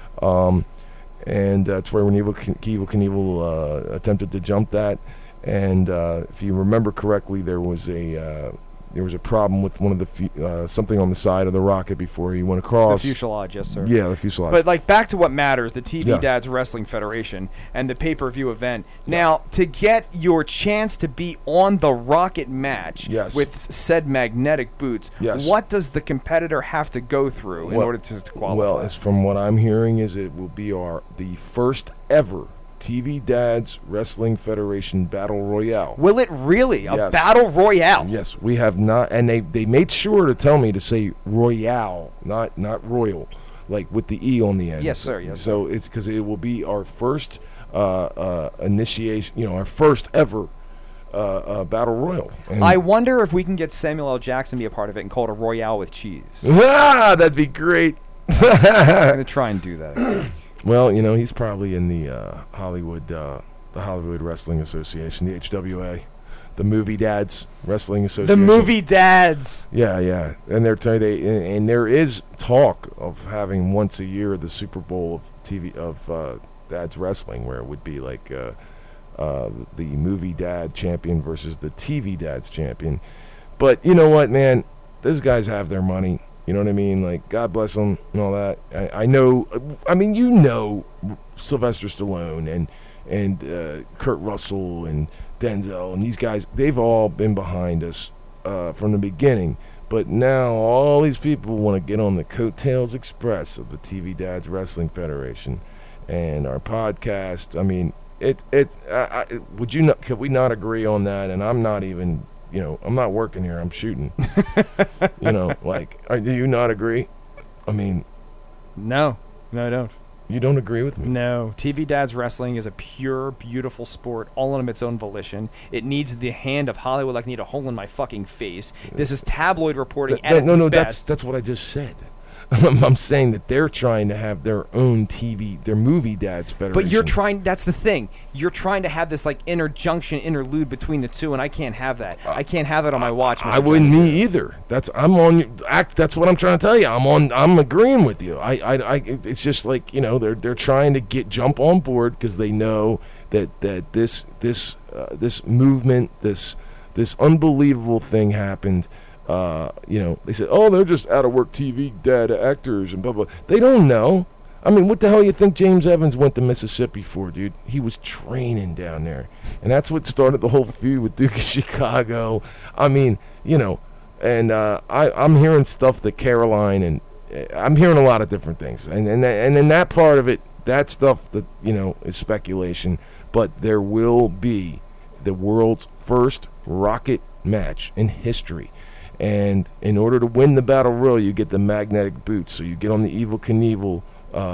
And that's where Evel Knievel attempted to jump that. And if you remember correctly, there was a problem with one of the something on the side of the rocket before he went across. The fuselage, yes, sir. Yeah, the fuselage. But like back to what matters, the TV Yeah. Dads Wrestling Federation and the pay-per-view event. Now, to get your chance to be on the Rocket match Yes. with said magnetic boots, Yes. what does the competitor have to go through in order to qualify? Well, as from what I'm hearing, is it will be the first ever TV Dads Wrestling Federation Battle Royale. Will it really? A Yes. battle royale? Yes, we have not, and they made sure to tell me to say Royale, not royal, like with the E on the end. Yes, sir, yes, So it's because it will be our first initiation, our first ever battle royal. And I wonder if we can get Samuel L. Jackson to be a part of it and call it a royale with cheese. that'd be great. I'm going to try and do that. Well, he's probably in the Hollywood Wrestling Association, the HWA, the Movie Dads Wrestling Association. The movie dads. Yeah, and and there is talk of having once a year the Super Bowl of Dads Wrestling, where it would be like the Movie Dad champion versus the TV Dads champion. But you know what, man? Those guys have their money. You know what I mean? Like, God bless them and all that. I know. I mean, Sylvester Stallone and Kurt Russell and Denzel and these guys. They've all been behind us from the beginning. But now all these people want to get on the coattails express of the TV Dads Wrestling Federation and our podcast. I mean, could we not agree on that? And I'm not even. I'm not working here. I'm shooting. Do you not agree? I mean, No, I don't. you don't agree with me. No, TV Dads Wrestling is a pure, beautiful sport, all on its own volition. It needs the hand of Hollywood like I need a hole in my fucking face. This is tabloid reporting at its best. That's what I just said. I'm saying that they're trying to have their own their Movie Dads Federation. But that's the thing. You're trying to have this like interlude between the two, and I can't have that. I can't have that on my watch. Mr. I wouldn't Johnny. me either. That's what I'm trying to tell you. I'm agreeing with you. It's just like, they're trying to jump on board because they know that this movement, this unbelievable thing happened. They said, oh, they're just out of work TV dad actors and blah, blah. They don't know. I mean, what the hell you think James Evans went to Mississippi for, dude? He was training down there. And that's what started the whole feud with Duke of Chicago. I mean, and I'm hearing stuff that Caroline, and I'm hearing a lot of different things. And in that part of it, that stuff that, is speculation. But there will be the world's first rocket match in history. And in order to win the Battle Royal, you get the magnetic boots. So you get on the Evel Knievel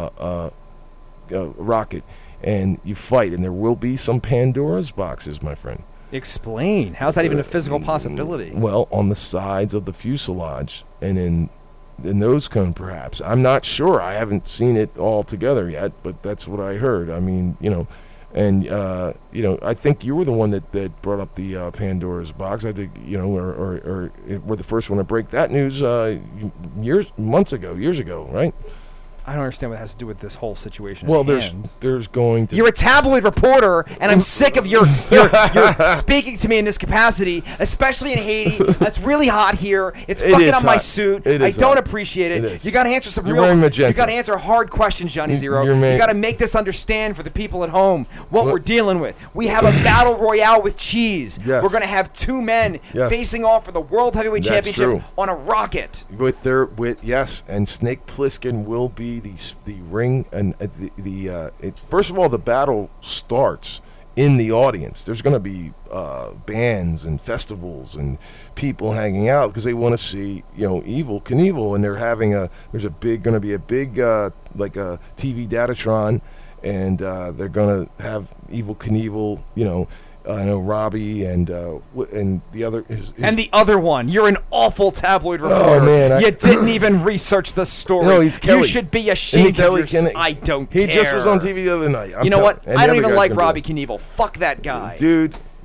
rocket, and you fight. And there will be some Pandora's boxes, my friend. Explain. How's that even a physical possibility? Well, on the sides of the fuselage and in nose cone, perhaps. I'm not sure. I haven't seen it all together yet, but that's what I heard. I mean, And, I think you were the one that brought up the Pandora's box. I think, or were the first one to break that news years ago, right? I don't understand what that has to do with this whole situation. Well, at hand. there's going to... You're a tabloid reporter, and I'm sick of your speaking to me in this capacity, especially in Haiti. It's really hot here. It's fucking up my suit. I don't appreciate it. It is. You got to answer some You're wearing magenta. You got to answer hard questions, Johnny Zero. You got to make this understand for the people at home what we're dealing with. We have a battle royale with cheese. Yes. We're going to have two men facing off for the World Heavyweight That's Championship true. on a rocket. And Snake Plissken will be the ring, and first of all, the battle starts in the audience. There's going to be bands and festivals and people hanging out because they want to see Evel Knievel, and there's going to be a big like a TV Datatron, and they're going to have Evel Knievel, I know Robbie and the other and the other one. You're an awful tabloid reporter. Oh man, you didn't even research the story. No, he's Kelly. You should be ashamed of yourself. I don't care. He just was on TV the other night. You know what? I don't even like Robbie Knievel. Fuck that guy. Dude,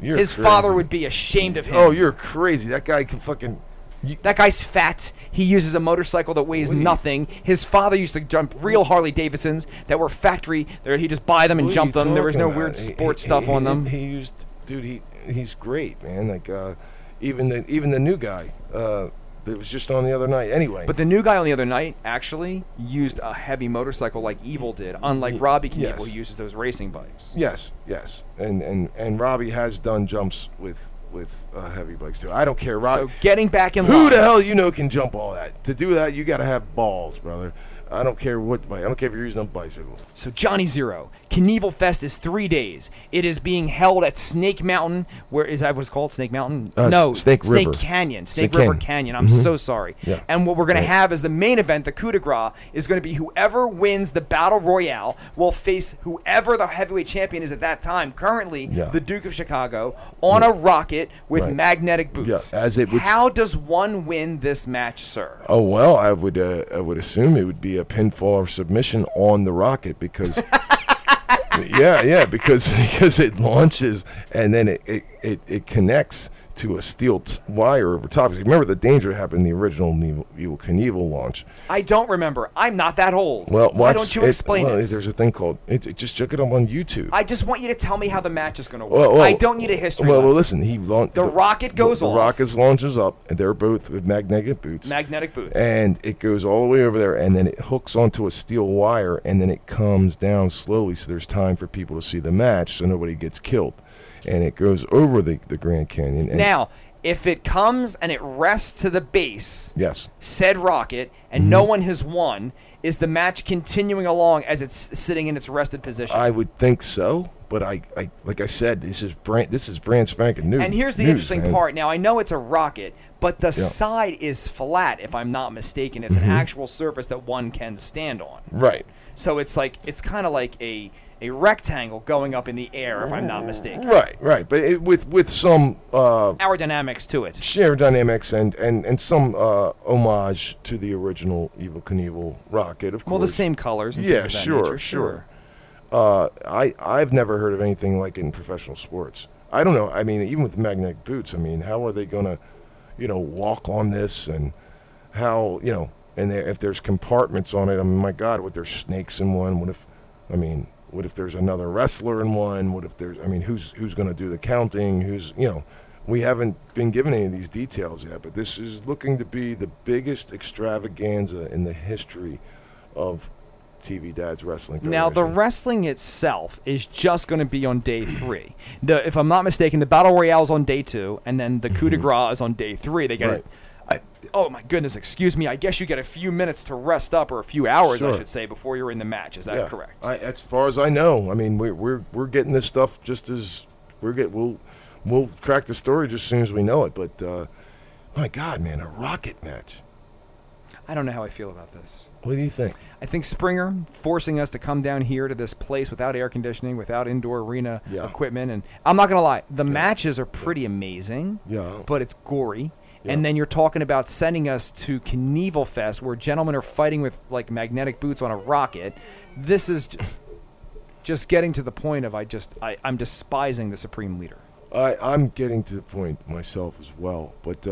You're His crazy. father would be ashamed of him. Oh, you're crazy. That guy can fucking. That guy's fat. He uses a motorcycle that weighs nothing. His father used to jump real Harley Davidsons that were factory. He just buy them and What are jump you them. There was no talking weird about? sports stuff on them. He used, dude. He's great, man. Like even the new guy that was just on the other night. Anyway, But the new guy on the other night actually used a heavy motorcycle like Evil did, unlike Robbie Knievel, yes. who uses those racing bikes. yes, and Robbie has done jumps with heavy bikes too. I don't care, Robbie. So getting back in Who line. the hell can jump all that? To do that, you got to have balls, brother. I don't care what bike. I don't care if you're using a bicycle. So Johnny Zero, Knievel Fest is 3 days. It is being held at Snake Mountain. Where is that? What's it called? Snake Mountain? No, Snake River. Canyon. Snake Snake River Canyon. Canyon. I'm so sorry. Yeah. And what we're going Right. to have as the main event, the coup de grace, is going to be whoever wins the battle royale will face whoever the heavyweight champion is at that time. Currently, Yeah. the Duke of Chicago on a rocket with Right. magnetic boots. Yeah, as it would- How does one win this match, sir? Oh well, I would assume it would be a pinfall or submission on the rocket because because it launches and then it connects to a steel wire over top. Remember the danger happened in the original Evel Knievel launch. I don't remember. I'm not that old. Well, why watch don't you explain it? There's a thing called just check it up on YouTube. I just want you to tell me how the match is going to work. I don't need a history Well, lesson. listen. The rocket goes the off. The rocket launches up, and they're both with magnetic boots. Magnetic boots. And it goes all the way over there, and then it hooks onto a steel wire, and then it comes down slowly, so there's time for people to see the match, so nobody gets killed. And it goes over the Grand Canyon. And Now, if it comes and it rests to the base, yes, said rocket, and no one has won, is the match continuing along as it's sitting in its rested position? I would think so. But I like I said, this is brand spanking new. And here's the news, interesting man. part. Now, I know it's a rocket, but the side is flat, if I'm not mistaken. It's an actual surface that one can stand on. Right. So it's kind of like a rectangle going up in the air, if I'm not mistaken. Right. But with some Aerodynamics to it. aerodynamics and some homage to the original Evel Knievel rocket, of course. Well, the same colors. And Yeah, things of that sure, nature, sure. I've never heard of anything like it in professional sports. I don't know. I mean, even with magnetic boots, I mean, how are they going to, walk on this and how, and if there's compartments on it, I mean, my God, what there's snakes in one? What if there's another wrestler in one? What if there's, who's going to do the counting? We haven't been given any of these details yet, but this is looking to be the biggest extravaganza in the history of TV Dad's Wrestling Federation. Now, the wrestling itself is just going to be on day 3. If I'm not mistaken, the Battle Royale is on day 2, and then the coup de grace is on day 3. They get Right. oh, my goodness, excuse me. I guess you get a few minutes to rest up, or a few hours, I Sure. should say, before you're in the match. Is that Yeah. correct? As far as I know, I mean, we're getting this stuff just as we'll crack the story just as soon as we know it. But my God, man, a rocket match. I don't know how I feel about this. What do you think? I think Springer forcing us to come down here to this place without air conditioning, without indoor arena Yeah. equipment, and I'm not going to lie, the matches are pretty amazing, Yeah. but it's gory. Yeah. And then you're talking about sending us to Knievel Fest, where gentlemen are fighting with like magnetic boots on a rocket. This is just getting to the point of I'm despising the Supreme Leader. I'm getting to the point myself as well, but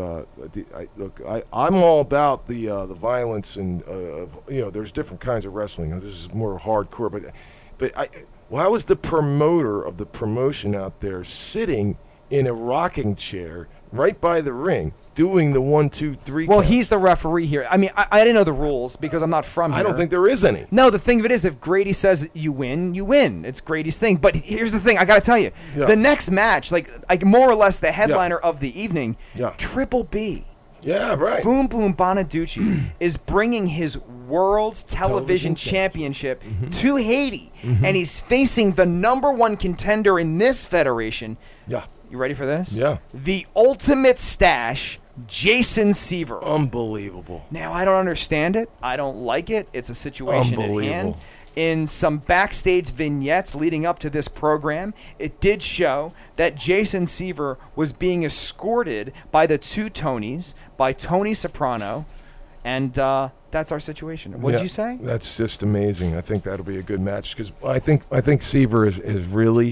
I'm all about the violence and there's different kinds of wrestling. This is more hardcore, but I was the promoter of the promotion out there, sitting in a rocking chair right by the ring, doing the 1, 2, 3. Well, count. he's the referee here. I mean, I didn't know the rules because I'm not from here. I don't think there is any. No, the thing of it is, if Grady says you win, you win. It's Grady's thing. But here's the thing, I got to tell you. Yeah. The next match, like more or less the headliner of the evening, Yeah. Triple B, Yeah, right. Boom Boom Bonaducci, is bringing his World's Television Championship to Haiti. And he's facing the #1 contender in this federation. Yeah. You ready for this? Yeah. The Ultimate Stash, Jason Seaver. Unbelievable. Now, I don't understand it. I don't like it. It's a situation at hand. Unbelievable. In some backstage vignettes leading up to this program, it did show that Jason Seaver was being escorted by the two Tonys, by Tony Soprano, and that's our situation. What did Yeah, you say? That's just amazing. I think that'll be a good match because I think Seaver is really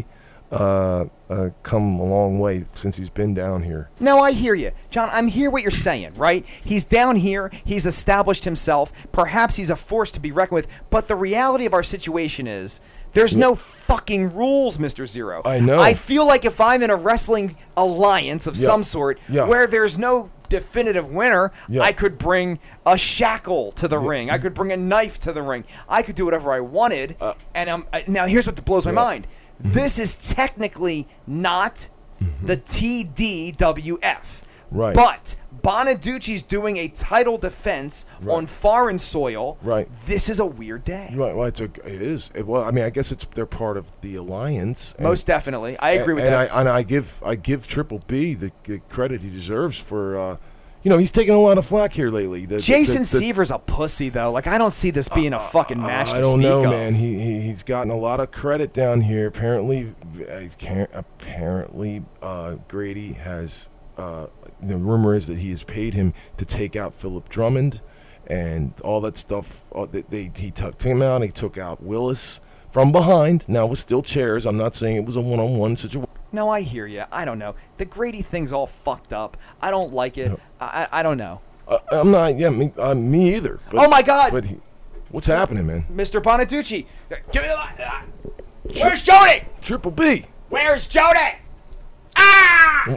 come a long way since he's been down here. No, I hear you. John, I'm hear what you're saying, right? He's down here. He's established himself. Perhaps he's a force to be reckoned with. But the reality of our situation is there's no fucking rules, Mr. Zero. I know. I feel like if I'm in a wrestling alliance of some sort where there's no definitive winner, I could bring a shackle to the ring. I could bring a knife to the ring. I could do whatever I wanted. Now, here's what blows my mind. This is technically not the TDWF. Right. But Bonaducci's doing a title defense on foreign soil. Right. This is a weird day. Right. Well, it is. Well, I mean, I guess they're part of the alliance. Most definitely. I agree with that. And I give Triple B the credit he deserves for, he's taking a lot of flack here lately. Jason Seaver's a pussy, though. Like, I don't see this being a fucking match to speak of. I don't know, man. He's gotten a lot of credit down here. Apparently, Grady has... the rumor is that he has paid him to take out Philip Drummond and all that stuff. He took him out. He took out Willis from behind. Now, it was still chairs. I'm not saying it was a one-on-one situation. No, I hear you. I don't know. The Grady thing's all fucked up. I don't like it. No. I don't know. I'm not. Yeah, me either. But, oh my God! But what's happening, man? Mr. Bonaducci, give me the. Where's Jody? Triple B. Where's Jody? Ah!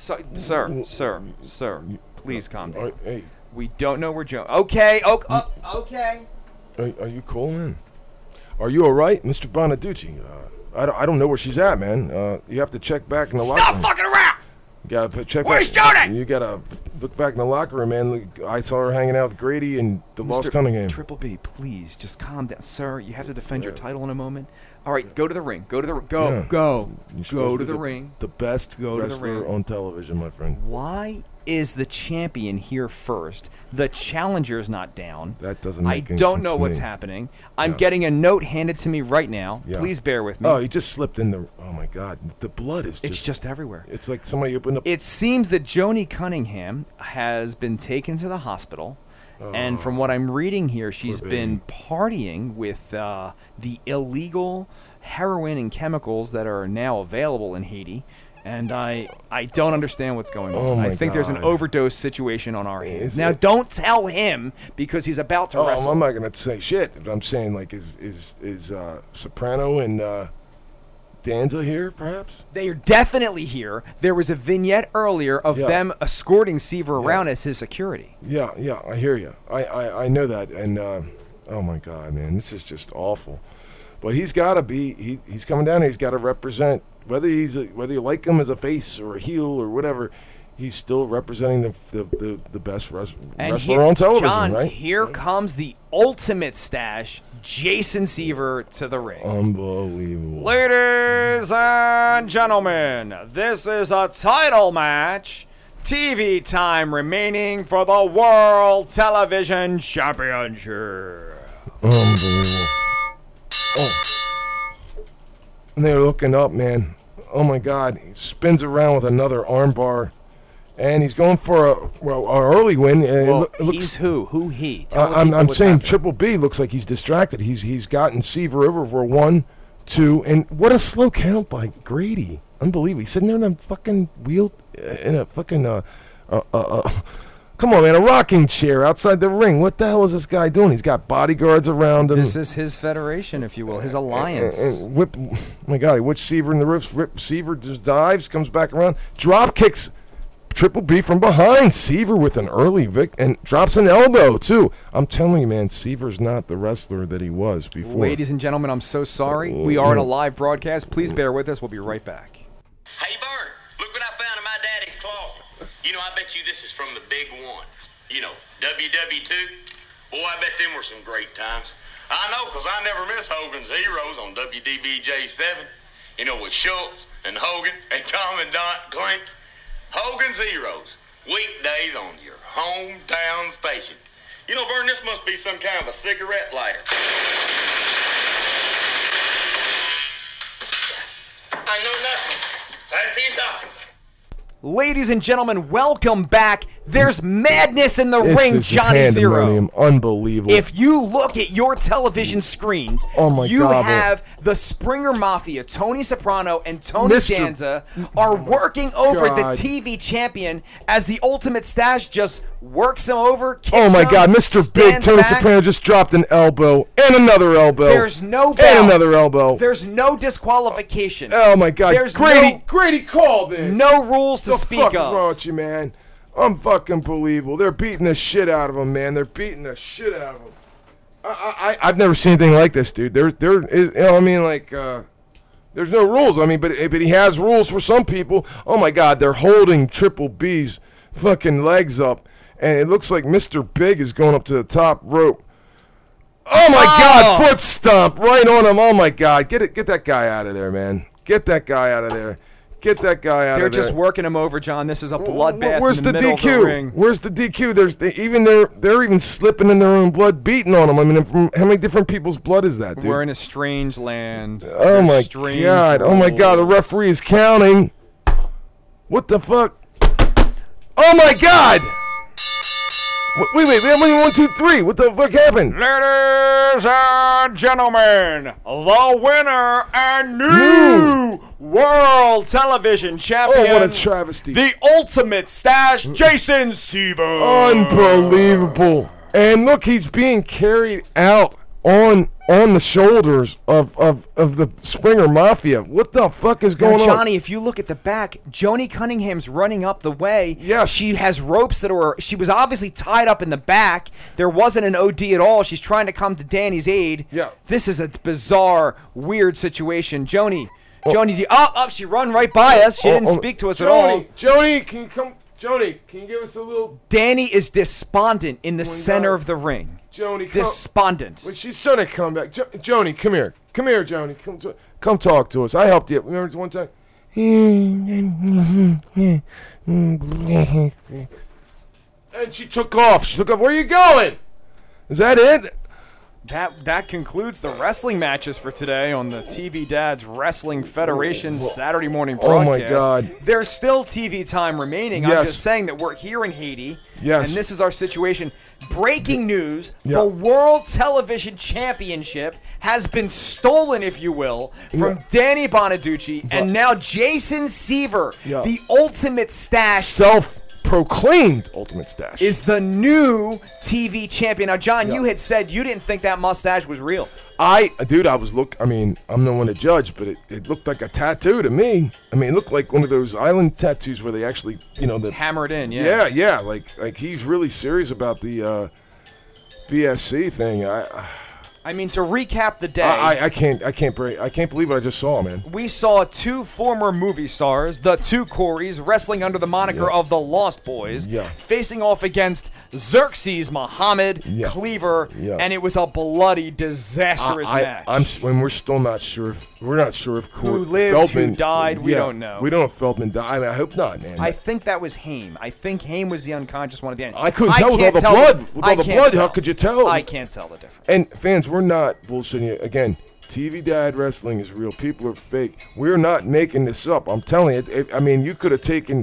Sir, please calm down. Hey. We don't know where Jody. Okay. Okay. Are you cool, man? Are you all right, Mr. Bonaducci? I don't know where she's at, man. You have to check back in the locker room. Stop fucking around! You gotta check. Where's Jody? You gotta look back in the locker room, man. I saw her hanging out with Grady and the Lost Cunningham. Triple B, please just calm down, sir. You have to defend your title in a moment. All right, go to the ring. Go to the ring. Go to the ring. The best wrestler on television, my friend. Why is the champion here first? The challenger's not down. That doesn't make any sense. I don't know what's happening. I'm getting a note handed to me right now. Yeah. Please bear with me. Oh, he just slipped in the... Oh, my God. The blood is just... It's just everywhere. It's like somebody opened up... It seems that Joni Cunningham has been taken to the hospital. And from what I'm reading here, she's been partying with the illegal heroin and chemicals that are now available in Haiti. And I don't understand what's going on. I think there's an overdose situation on our hands. Now, don't tell him because he's about to wrestle. I'm not going to say shit. I'm saying, like, is Soprano and Danza here, perhaps? They are definitely here. There was a vignette earlier of them escorting Seaver around as his security. Yeah, I hear you. I know that. And, oh, my God, man, this is just awful. But he's got to be, he's coming down here. He's got to represent, whether you like him as a face or a heel or whatever, he's still representing the best wrestler on television, John, right? Here comes the ultimate stash, Jason Seaver to the ring. Unbelievable. Ladies and gentlemen, this is a title match. TV time remaining for the World Television Championship. Unbelievable. Oh. And they're looking up, man. Oh, my God. He spins around with another armbar. And he's going for an early win. He's who? Who he? I'm saying Triple B looks like he's distracted. He's gotten Seaver over for 1, 2, and what a slow count by Grady. Unbelievable. He's sitting there in a fucking wheel, in a fucking, come on, man, a rocking chair outside the ring. What the hell is this guy doing? He's got bodyguards around him. This is his federation, if you will, his alliance. And oh my God, he whips Seaver in the ribs. Seaver just dives, comes back around, drop kicks Triple B from behind. Seaver with an early and drops an elbow, too. I'm telling you, man, Seaver's not the wrestler that he was before. Ladies and gentlemen, I'm so sorry. We are in a live broadcast. Please bear with us. We'll be right back. Hey, Bert, look what I found in my daddy's closet. I bet you this is from the big one. WW2. Boy, I bet them were some great times. I know, because I never miss Hogan's Heroes on WDBJ7. With Schultz and Hogan and Commandant Klink. Hogan's Heroes. Weekdays on your hometown station. Vern, this must be some kind of a cigarette lighter. I know nothing. I see nothing. Ladies and gentlemen, welcome back. There's madness in the This ring, is Johnny Zero. pandemonium. Unbelievable. If you look at your television screens, Oh my you God, have the Springer Mafia, Tony Soprano and Tony Mr. Danza are working over the God. TV champion as the Ultimate Stash just works him over, kicks Oh my him, God, Mr. Big stands Tony back. Soprano just dropped an elbow and another elbow. There's no bell. And another elbow. There's no disqualification. Oh my God, There's Grady, call this. no rules to the speak fuck is of. wrong with you, man? Unfucking believable. They're beating the shit out of him, man. They're beating the shit out of him. I've never seen anything like this, dude. There is, I mean, like, there's no rules. I mean, but he has rules for some people. Oh my God, they're holding Triple B's fucking legs up, and it looks like Mr. Big is going up to the top rope. Oh my God, foot stomp right on him. Oh my God, get that guy out of there, man. Get that guy out of there. Get that guy out They're of there. just working him over, John. This is a bloodbath Where's in the the middle DQ? of the ring. Where's the DQ? They're even slipping in their own blood, beating on them. I mean, from how many different people's blood is that, dude? We're in a strange land. Oh There's my strange God! Oh my God! The rules. referee is counting. What the fuck? Oh my God! Wait! 1, 2, 3. What the fuck happened? Ladies and gentlemen, the winner and new World Television Champion, Oh, what a travesty! the Ultimate Stash, Jason Seaver. Unbelievable! And look, he's being carried out on the shoulders of the Springer Mafia. What the fuck is going Now, on? Johnny, if you look at the back, Joni Cunningham's running up the way. Yes. She has ropes she was obviously tied up in the back. There wasn't an OD at all. She's trying to come to Danny's aid. Yeah. This is a bizarre, weird situation. Joni, she run right by us. She didn't speak to us at all. Joni, can you come? Joni, can you give us a little? Danny is despondent in the center God. of the ring. Joni, come. Despondent. When she's trying to come back, Joni, come here. Come here, Joni. Come talk to us. I helped you. Remember one time? And she took off. Where are you going? Is that it? That concludes the wrestling matches for today on the TV Dads Wrestling Federation Saturday morning Oh, my broadcast. God. There's still TV time remaining. I'm Yes. just saying that we're here in Haiti. Yes. And this is our situation. Breaking news, Yeah. the World Television Championship has been stolen, if you will, from Yeah. Danny Bonaducci and now Jason Seaver, Yeah. the Ultimate Stash, Self-proclaimed Ultimate Stash. is the new TV champion. Now, John, you had said you didn't think that mustache was real. I mean, I'm no one to judge, but it looked like a tattoo to me. I mean, it looked like one of those island tattoos where they actually, Hammered in, yeah. Yeah, like he's really serious about the BSC thing. I mean, to recap the day, I can't believe what I just saw, man. we saw two former movie stars, the two Coreys, wrestling under the moniker of the Lost Boys, facing off against Xerxes Muhammad, Cleaver, and it was a bloody, disastrous match. We're still not sure if Who lived, Feldman, who died, we don't know. We don't know if Feldman died. I mean, I hope not, man. I think that was Haim. I think Haim was the unconscious one at the end. I couldn't tell with all the can't blood. tell- With all I the can't blood, tell. how could you tell? I can't tell the difference. And fans, we're not bullshitting you. Again, TV Dad Wrestling is real. People are fake. We're not making this up. I'm telling you. I mean, you could have taken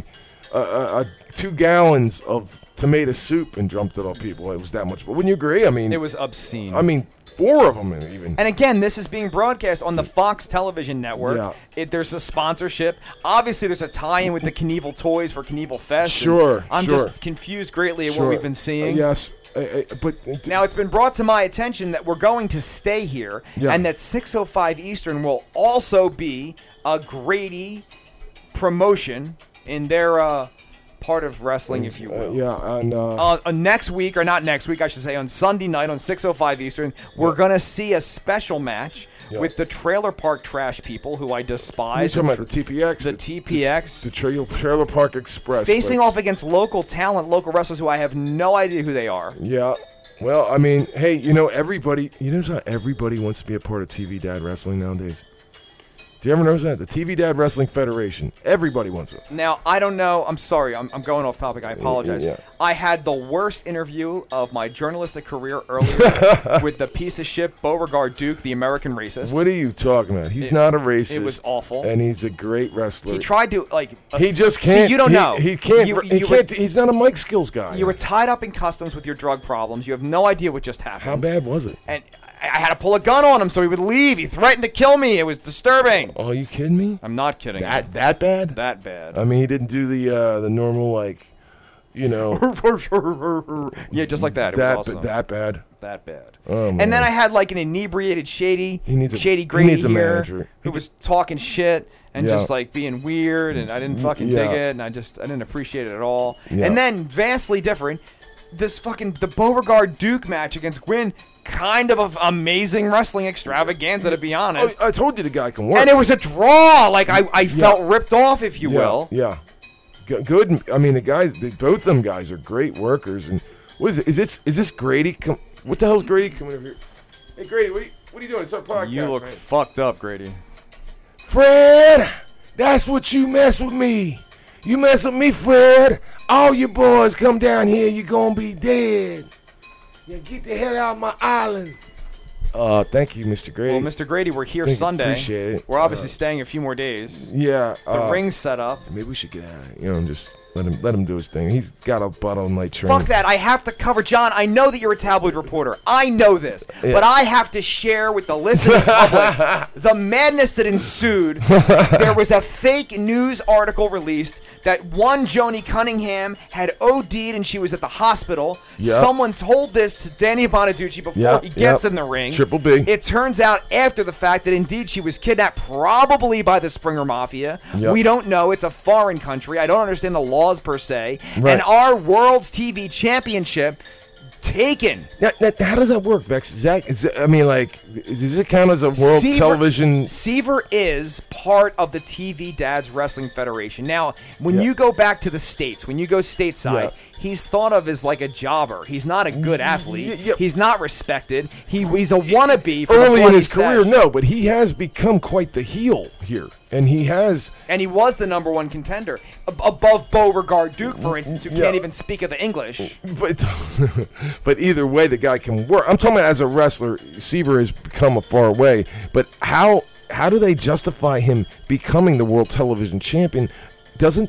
2 gallons of tomato soup and dumped it on people. It was that much. But wouldn't you agree? I mean, It was obscene. I mean, 4 of them even. And again, this is being broadcast on the Fox television network. Yeah. There's a sponsorship. Obviously, there's a tie-in with the Knievel toys for Knievel Fest. Sure, I'm sure. just confused greatly at what we've been seeing. Yes, but Now, it's been brought to my attention that we're going to stay here Yeah. and that 6:05 Eastern will also be a Grady promotion in their part of wrestling, if you will. Next week, or not next week, I should say, on Sunday night on 6:05 Eastern, we're going to see a special match with the Trailer Park Trash people, who I despise. You're talking about the TPX? The TPX. The Trailer Park Express. Facing folks. off against local talent, local wrestlers who I have no idea who they are. Yeah. Well, I mean, hey, everybody, how everybody wants to be a part of TV Dad Wrestling nowadays? Do you ever notice that? The TV Dad Wrestling Federation. Everybody wants it. Now, I don't know. I'm sorry. I'm going off topic. I apologize. Yeah. I had the worst interview of my journalistic career earlier with the piece of shit Beauregard Duke, the American racist. What are you talking about? He's not a racist. It was awful. And he's a great wrestler. He tried to, like... He just can't. See, you don't know. He can't. He's not a mic skills guy. You were tied up in customs with your drug problems. You have no idea what just happened. How bad was it? And I had to pull a gun on him so he would leave. He threatened to kill me. It was disturbing. Oh, are you kidding me? I'm not kidding. That bad? That bad. I mean, he didn't do the normal, like, you know. Yeah, just like that. It was awesome. That bad? That bad. Oh, man. And then I had like an inebriated Shady Grady needs a here manager. who was talking shit and Yeah. just like being weird, and I didn't fucking dig it, and I didn't appreciate it at all. Yeah. And then vastly different, the Beauregard Duke match against Gwyn, kind of an amazing wrestling extravaganza, to be honest. I told you the guy can work. And it was a draw. Like I felt ripped off, if you will. Yeah. Good. I mean, both them guys are great workers. And what is it? Is this Grady? What the hell's Grady coming over here? Hey, Grady, what are you doing? It's our podcast, You look man. fucked up, Grady. Fred, that's what you mess with me. You mess with me, Fred. All you boys come down here, you're gonna be dead. Yeah, get the hell out of my island. Thank you, Mr. Grady. Well, Mr. Grady, we're here Thank you, Sunday. appreciate it. We're obviously staying a few more days. Yeah. The ring's set up. Maybe we should get out of it. You know, just let him do his thing. He's got a butt on night train. Fuck that. I have to cover. John, I know that you're a tabloid reporter. I know this. Yeah. But I have to share with the listening public the madness that ensued. There was a fake news article released that one Joni Cunningham had OD'd and she was at the hospital. Yep. Someone told this to Danny Bonaducci before he gets in the ring. Triple B. It turns out after the fact that indeed she was kidnapped, probably by the Springer Mafia. Yep. We don't know. It's a foreign country. I don't understand the laws per se. Right. And our World's TV Championship taken. Now, how does that work, Vex? Does it count as a world television? Seaver is part of the TV Dads Wrestling Federation. Now, when you go back to the States, when you go stateside, he's thought of as like a jobber. He's not a good athlete. He's not respected. He's a wannabe for Early the in his stash. career, no, but he has become quite the heel here. And he has. And he was the number one contender. Above Beauregard Duke, for instance, who can't even speak of the English. But either way, the guy can work. I'm talking about as a wrestler, Seaver has become a far way. But how do they justify him becoming the world television champion? Isn't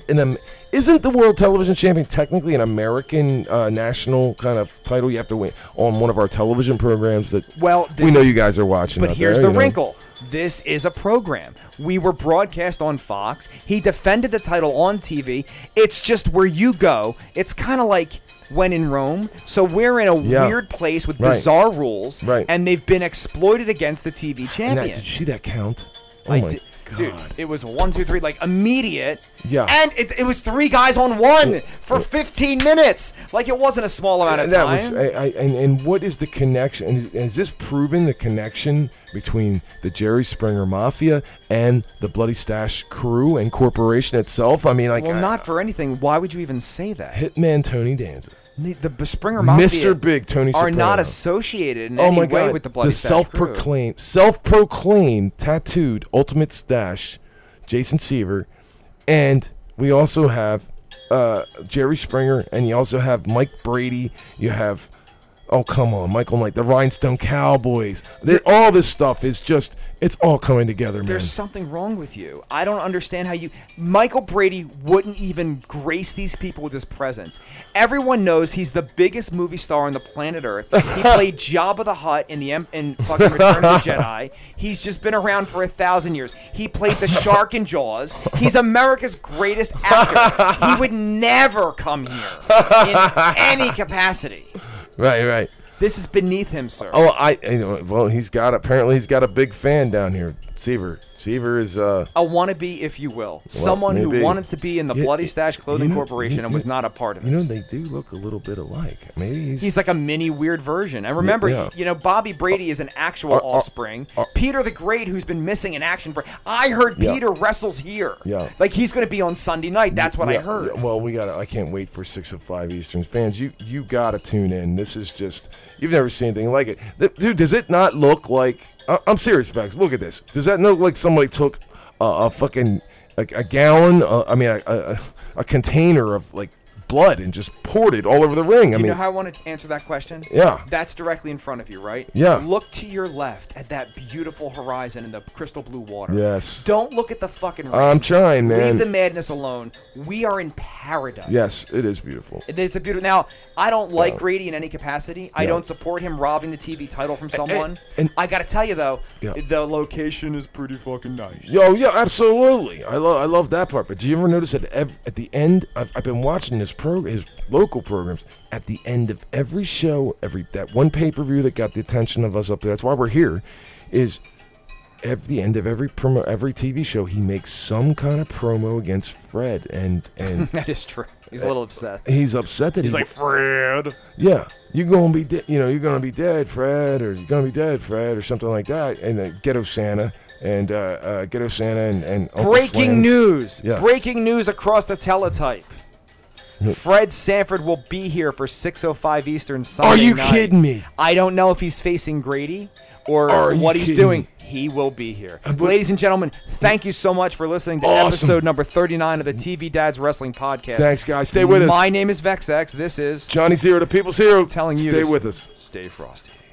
the world television champion technically an American national kind of title? You have to win on one of our television programs that we know you guys are watching. But out here's there, the wrinkle. This is a program. We were broadcast on Fox. He defended the title on TV. It's just where you go. It's kind of like when in Rome. So we're in a weird place with bizarre rules, and they've been exploited against the TV champion. Did you see that count? Oh I my did. God. Dude, it was 1, 2, 3, like immediate. Yeah. And it was 3 guys on one for 15 minutes. Like it wasn't a small amount of time. And what is the connection? And is this proven the connection between the Jerry Springer Mafia and the Bloody Stash crew and corporation itself? I mean, not for anything. Why would you even say that? Hitman Tony Danza. The Springer Mafia, Mr. Big Tony are Soprano. not associated in any way with the Bloody Stash crew. self-proclaimed tattooed Ultimate Stash, Jason Seaver, and we also have Jerry Springer, and you also have Mike Brady. You have, oh come on, Michael Knight, the Rhinestone Cowboys. All this stuff is just, it's all coming together, man. There's something wrong with you. I don't understand how Michael Brady wouldn't even grace these people with his presence. Everyone knows he's the biggest movie star on the planet Earth. He played Jabba the Hutt in fucking Return of the Jedi. He's just been around for 1,000 years. He played the shark in Jaws. He's America's greatest actor. He would never come here in any capacity. Right. This is beneath him, sir. Well, he's got a big fan down here, Seaver. Seaver is a wannabe, if you will. Someone who wanted to be in the Bloody Stash Clothing Corporation and was not a part of it. You know, they do look a little bit alike. Maybe he's like a mini weird version. And remember, Bobby Brady is an actual offspring. Peter the Great, who's been missing in action for. I heard Peter wrestles here. Yeah. Like he's going to be on Sunday night. That's what I heard. Yeah. Well, I can't wait for 6 of 5 Eastern fans. You got to tune in. This is just, you've never seen anything like it. Dude, does it not look like I'm serious, Vex. Look at this. Does that look like somebody took a fucking a gallon? A container of like blood and just poured it all over the ring? You know how I want to answer that question? Yeah. That's directly in front of you, right? Yeah. Look to your left at that beautiful horizon and the crystal blue water. Yes. Don't look at the fucking ring. I'm trying, man. Leave the madness alone. We are in paradise. Yes, it is beautiful. It's a beautiful. Now, I don't like Grady in any capacity. I don't support him robbing the TV title from someone. and I got to tell you, though, Yeah. the location is pretty fucking nice. Yo, yeah, absolutely. I love that part. But do you ever notice that at the end, I've been watching his local programs. At the end of every show, that one pay-per-view that got the attention of us up there. That's why we're here. Is at the end of every TV show, he makes some kind of promo against Fred, and That is true. He's a little upset. he's upset that He's like, Fred. yeah, you're gonna be you're gonna be dead, Fred, or you're gonna be dead, Fred, or something like that. And Ghetto Santa and Uncle Breaking Slam. news. Yeah. Breaking news across the teletype. Fred Sanford will be here for 6:05 Eastern Sunday Are you night. kidding me? I don't know if he's facing Grady or Are you what he's kidding doing. me? He will be here. Ladies and gentlemen, thank you so much for listening to Awesome. episode number 39 of the TV Dads Wrestling Podcast. Thanks, guys. Stay with us. My name is VexX. This is Johnny Zero, the people's hero. telling you Stay to with us. Stay frosty.